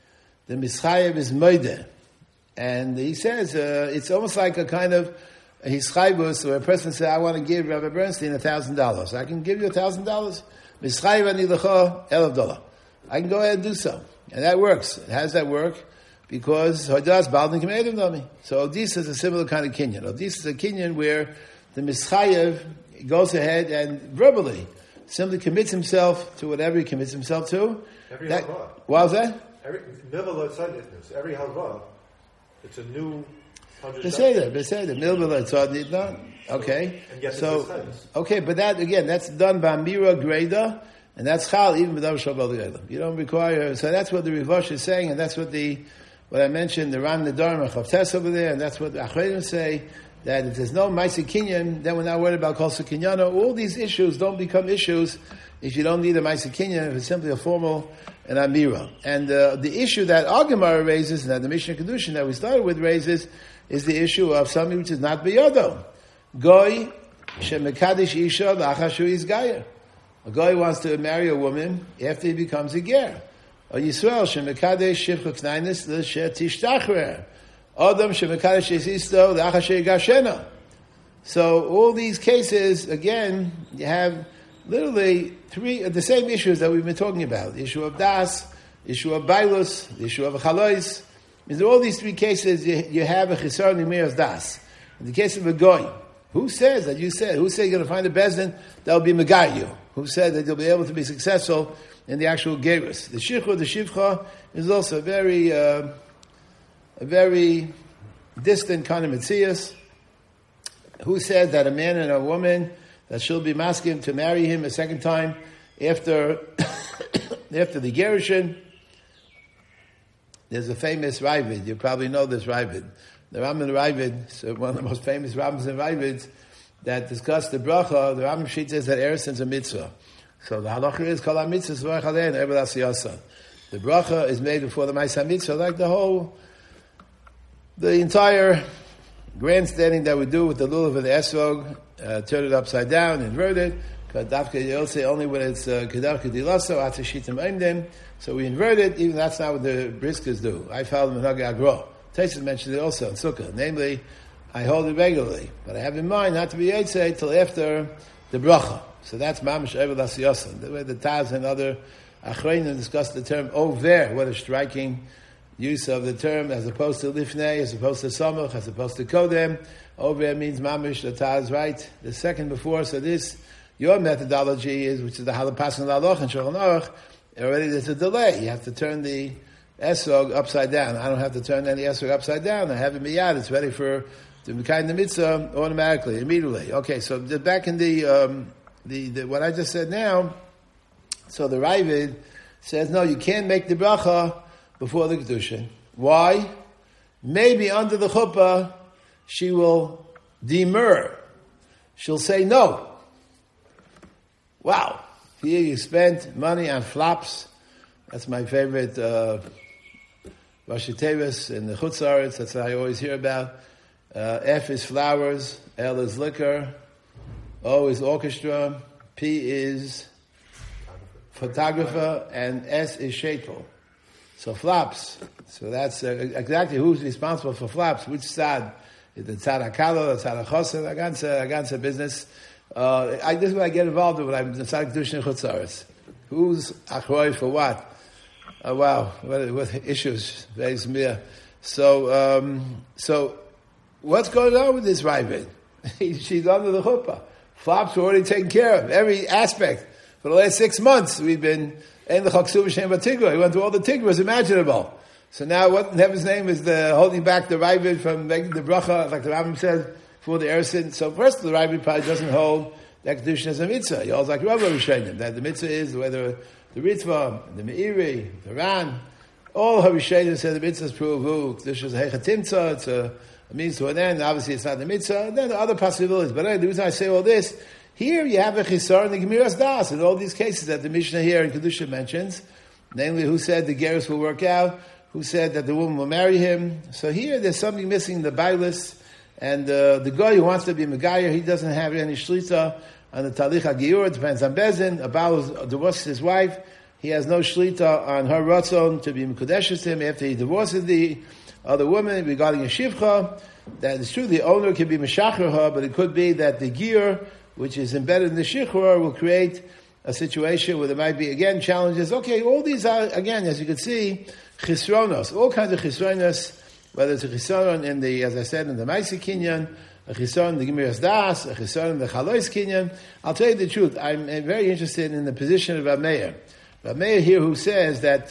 Mischayev is Moedeh. And he says, it's almost like a kind of a hischayvus, where a person says, I want to give Rabbi Bernstein $1,000. I can give you $1,000. Mischayev ani lecha $1,000. I can go ahead and do so. And that works. How does that work? Because Hodas Baldin Kamedim Nami. So Odisa is a similar kind of Kinyan. Odisa is a Kinyan where the Mischayev goes ahead and verbally simply commits himself to whatever he commits himself to. Every halva. What was that? Every halva, it's a new Beseder. Milvah Tzad Okay. So, okay, but that, again, that's done by Mira Greda, and that's Chal, even without Shabbat Olam. You don't require, so that's what the Rivash is saying, and that's what I mentioned, the Ram Nedarim and Chavtes over there, and that's what the Achredim say, that if there's no Ma'aseh Kinyan, then we're not worried about Kol Kinyano. All these issues don't become issues if you don't need a Ma'aseh Kinyan, if it's simply a formal and Amira. And the issue that our Gemara raises, and that the Mishnah Kedushin that we started with raises, is the issue of something which is not biyado. Goy shemekadish isha lachar shu yizgayer. A goy wants to marry a woman after he becomes a ger. A Yisrael shemekadish shivcha knainis l'sher tishtachrer. Adam shemekadish yisisto lachar sheigashena. So all these cases, again, you have literally three the same issues that we've been talking about: the issue of das, the issue of bailus, the issue of chalois. In all these three cases, you have a chisar nimiras das. In the case of a goy, who says that you said? Who said you're going to find a bezdin that will be megayu? Who said that you'll be able to be successful in the actual gerus? The shivcha is also a very distant kind of mitzias. Who said that a man and a woman that she'll be masking to marry him a second time after the gerushin? There's a famous Ravid. You probably know this Ravid. The Rambam Ravid, one of the most famous Rambams and Ravids, that discuss the bracha. The Rambam Shit says that Eretz is a mitzvah. So the halacha is kol ha-mitzvah zvarach alein ever asiyasa. The bracha is made before the Ma'aseh mitzvah, like the entire grandstanding that we do with the lulav and the esrog, turn it upside down, invert it. You'll say only when it's kedavka dilaso atzishitim aimdim. So we invert it. Even that's not what the briskas do. I found minhag agro. Taisus mentioned it also in Sukkah. Namely, I hold it regularly, but I have in mind not to be yotzei till after the bracha. So that's mamish evel asiyasa. The way the Taz and other achreinim discuss the term over. What a striking use of the term, as opposed to lifnei, as opposed to samach, as opposed to kodem. Over means mamish. The Taz right the second before. So this. Your methodology is, which is the halapasan laloch and shulchan aruch, already there's a delay. You have to turn the esrog upside down. I don't have to turn any esrog upside down. I have it miyad. It's ready for the kind of mitzvah automatically, immediately. Okay, so back in the what I just said now. So the Ravid says, no, you can't make the bracha before the Kedushin. Why? Maybe under the chuppah, she will demur. She'll say no. Wow. Here you spent money on flops. That's my favorite Rashi Tevis in the Chutz La'aretz. That's what I always hear about. F is flowers, L is liquor, O is orchestra, P is photographer, and S is shaitel. So flops. So that's exactly who's responsible for flops. Which side? Is the tzad hakala, the tzad hachoser, a ganze business. This is what I get involved in when I'm the tzad kedushin Chutz La'aretz. Who's achroi for what? Wow, what issues? Very smear. So what's going on with this Ravid? She's under the chuppah. Flops were already taken care of. Every aspect. For the last 6 months, we've been in the Chaksuv Shem Batigra. We went through all the tigras imaginable. So now, what in heaven's name is the holding back the Ravid from making the bracha, like the Rambam said, for the Ersin? So first, the Ravid probably doesn't hold that Kedushin as a mitzvah. He holds like Rabbi Rishonim, that the mitzvah is whether the Ritva, the Meiri, the Ran, all Harishonim said the mitzvahs prove who Kedushin is a Hechatimtza, it's a means to an end. Obviously, it's not the mitzvah. Then there are other possibilities. But the reason I say all this, here you have a chisar and the Gemiras Das in all these cases that the Mishnah here in Kedusha mentions, namely who said the Gerus will work out, who said that the woman will marry him. So here there's something missing, the Bailis, and the guy who wants to be Megayer, he doesn't have any shlita on the Talich HaGiyur. It depends on Bezin. A Baal divorces his wife. He has no shlita on her ratzon to be Mekudeshes to him after he divorces the other woman regarding a shivcha. That is true, the owner can be Meshacher her, but it could be that the Giyur, which is embedded in the Shichur, will create a situation where there might be, again, challenges. Okay, all these are, again, as you can see, chisronos, all kinds of chisronos, whether it's a chisron in the, as I said, in the Maisi Kinyan, a chisron in the Gemiras Das, a chisron in the Chalois Kinyan. I'll tell you the truth, I'm very interested in the position of Rav Meir. Rav Meir here who says that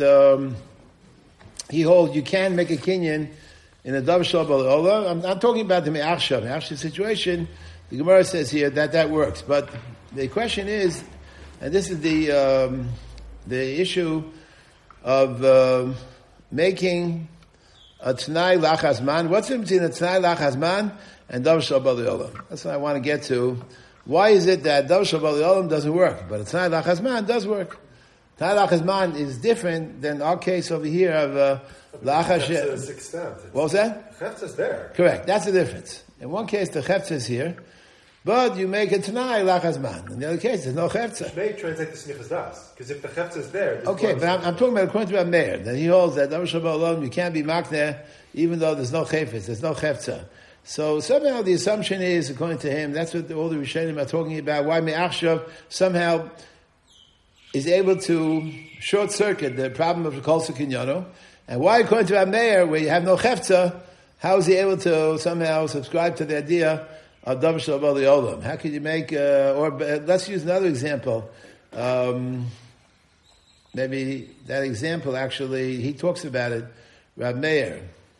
he holds you can make a Kinyan in a Dav Shal Bal Ola. I'm not talking about the Me'achshav situation. The Gemara says here that works. But the question is, and this is the issue of making a T'nai Lachazman. What's in between a T'nai Lachazman and Dav Shal Bal Olam? That's what I want to get to. Why is it that Dav Shal Bal Olam doesn't work, but a T'nai Lachazman does work? T'nai Lachazman is different than our case over here of Lachash. What was that? Chetz is there. Correct. That's the difference. In one case, the Chetz is here, but you make a Tanai Lachazman. In the other case, there's no Chetz. May translate the Smichas Das, because if the Chetz is there... Okay, but I'm talking about according to Rav Meir, that he holds that Davar Shabbat Olam, you can't be Makneh, even though there's no Chefetz, there's no Chetza. So somehow the assumption is, according to him, that's what all the Rishonim are talking about, why Me'achshav somehow is able to short-circuit the problem of the Kol Sukinyano, and why, according to Rav Meir, where you have no Chefza, how is he able to somehow subscribe to the idea of Davar Shabbat Olam? How can you make, let's use another example. Maybe that example actually, he talks about it, Rav Meir.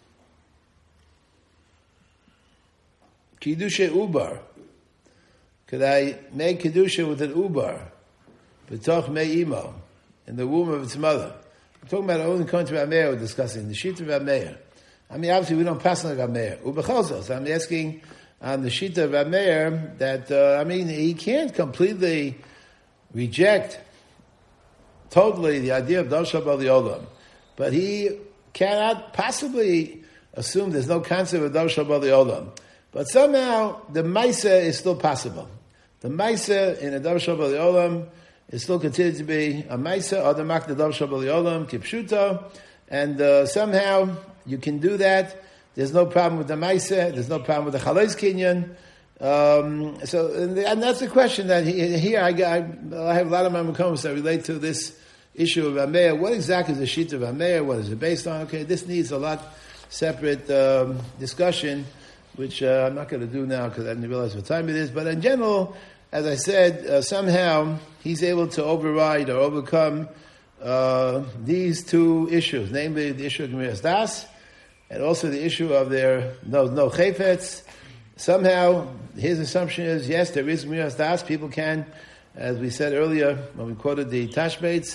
Kiddusha Ubar. Could I make Kiddusha with an Ubar? B'toch me'imo, in the womb of its mother. I'm talking about only according to Rav Meir we're discussing, the Shita of Rav Meir. I mean, obviously we don't pass like Rav Meir. Ubechazos, I'm asking on the Shita of Rav Meir that, he can't completely reject totally the idea of Davar Shabbat Olam, but he cannot possibly assume there's no concept of Davar Shabbat Olam. But somehow the Maisa is still possible. The Maisa in a Davar Shabbat Olam is still considered to be a Maisa, or the Makna Davar Shabbat Olam, Kipshuta, and somehow you can do that. There's no problem with the Maisa, there's no problem with the Chalais Kinyan. And that's the question that here I have a lot of my makoms that relate to this issue of Ameya. What exactly is the sheet of Ameya? What is it based on? Okay, this needs a lot separate discussion, which I'm not going to do now because I didn't realize what time it is. But in general, as I said, somehow he's able to override or overcome these two issues, namely the issue of Gemiras Das and also the issue of their no chayfetz. Somehow his assumption is, yes, there is Gemiras Das. People can, as we said earlier when we quoted the Tashbates,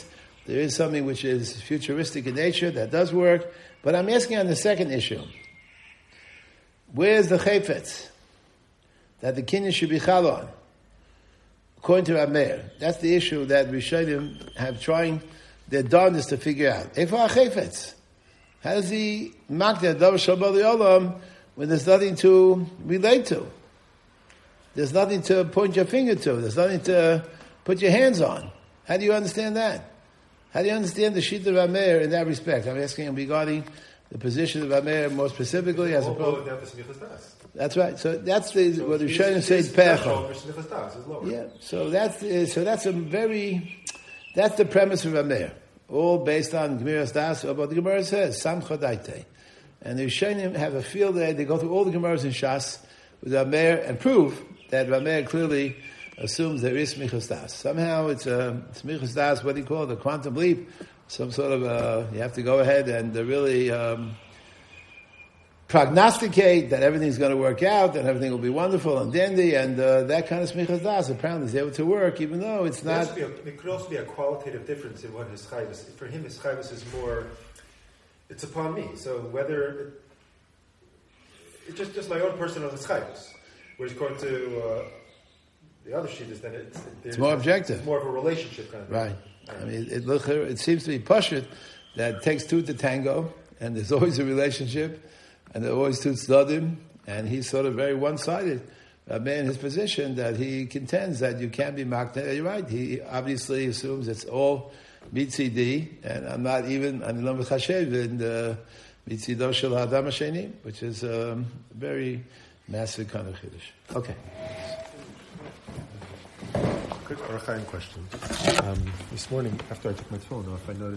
There is something which is futuristic in nature that does work. But I'm asking on the second issue. Where's the chayfetz that the kinyan should be chal on? According to Rav Meir, that's the issue that Rishonim have trying their darndest to figure out. Eifo ha'chayfetz? How does he mark that davar shel bali olam when there's nothing to relate to? There's nothing to point your finger to. There's nothing to put your hands on. How do you understand that? How do you understand the Shita of Rav Meir in that respect? I'm asking him regarding the position of Rav Meir more specifically as opposed. That's right. So that's what the Rishonim say is pecha. Yeah. So that's the premise of Rav Meir, all based on Gemiras Das. But the Gemara says Samcha Daite, and the Rishonim have a field there. They go through all the Gemaras in Shas with Rav Meir and prove that Rav Meir clearly assumes there is smichas das. Somehow it's smichas das, what do you call it, a quantum leap, some sort of you have to go ahead and really prognosticate that everything's going to work out, that everything will be wonderful and dandy, and that kind of smichas das apparently is able to work, even though it's not. It could also be a qualitative difference in what his chayvus. For him, his chayvus is more, it's upon me. So whether, it's just my own personal chayvus. Whereas according to the other sheet is that it's more objective. It's more of a relationship kind of thing. Right. I mean, it seems to be pashut that it takes two to tango, and there's always a relationship, and there are always two tzdadim, and he's sort of very one-sided. A man in his position that he contends that you can't be makna. You're right. He obviously assumes it's all mitzidi, and I'm not even I'm not chashev in the mitzido shel hadam hasheni, which is a very massive kind of chiddush. Okay. Quick Orachaim question. This morning, after I took my phone off, I noticed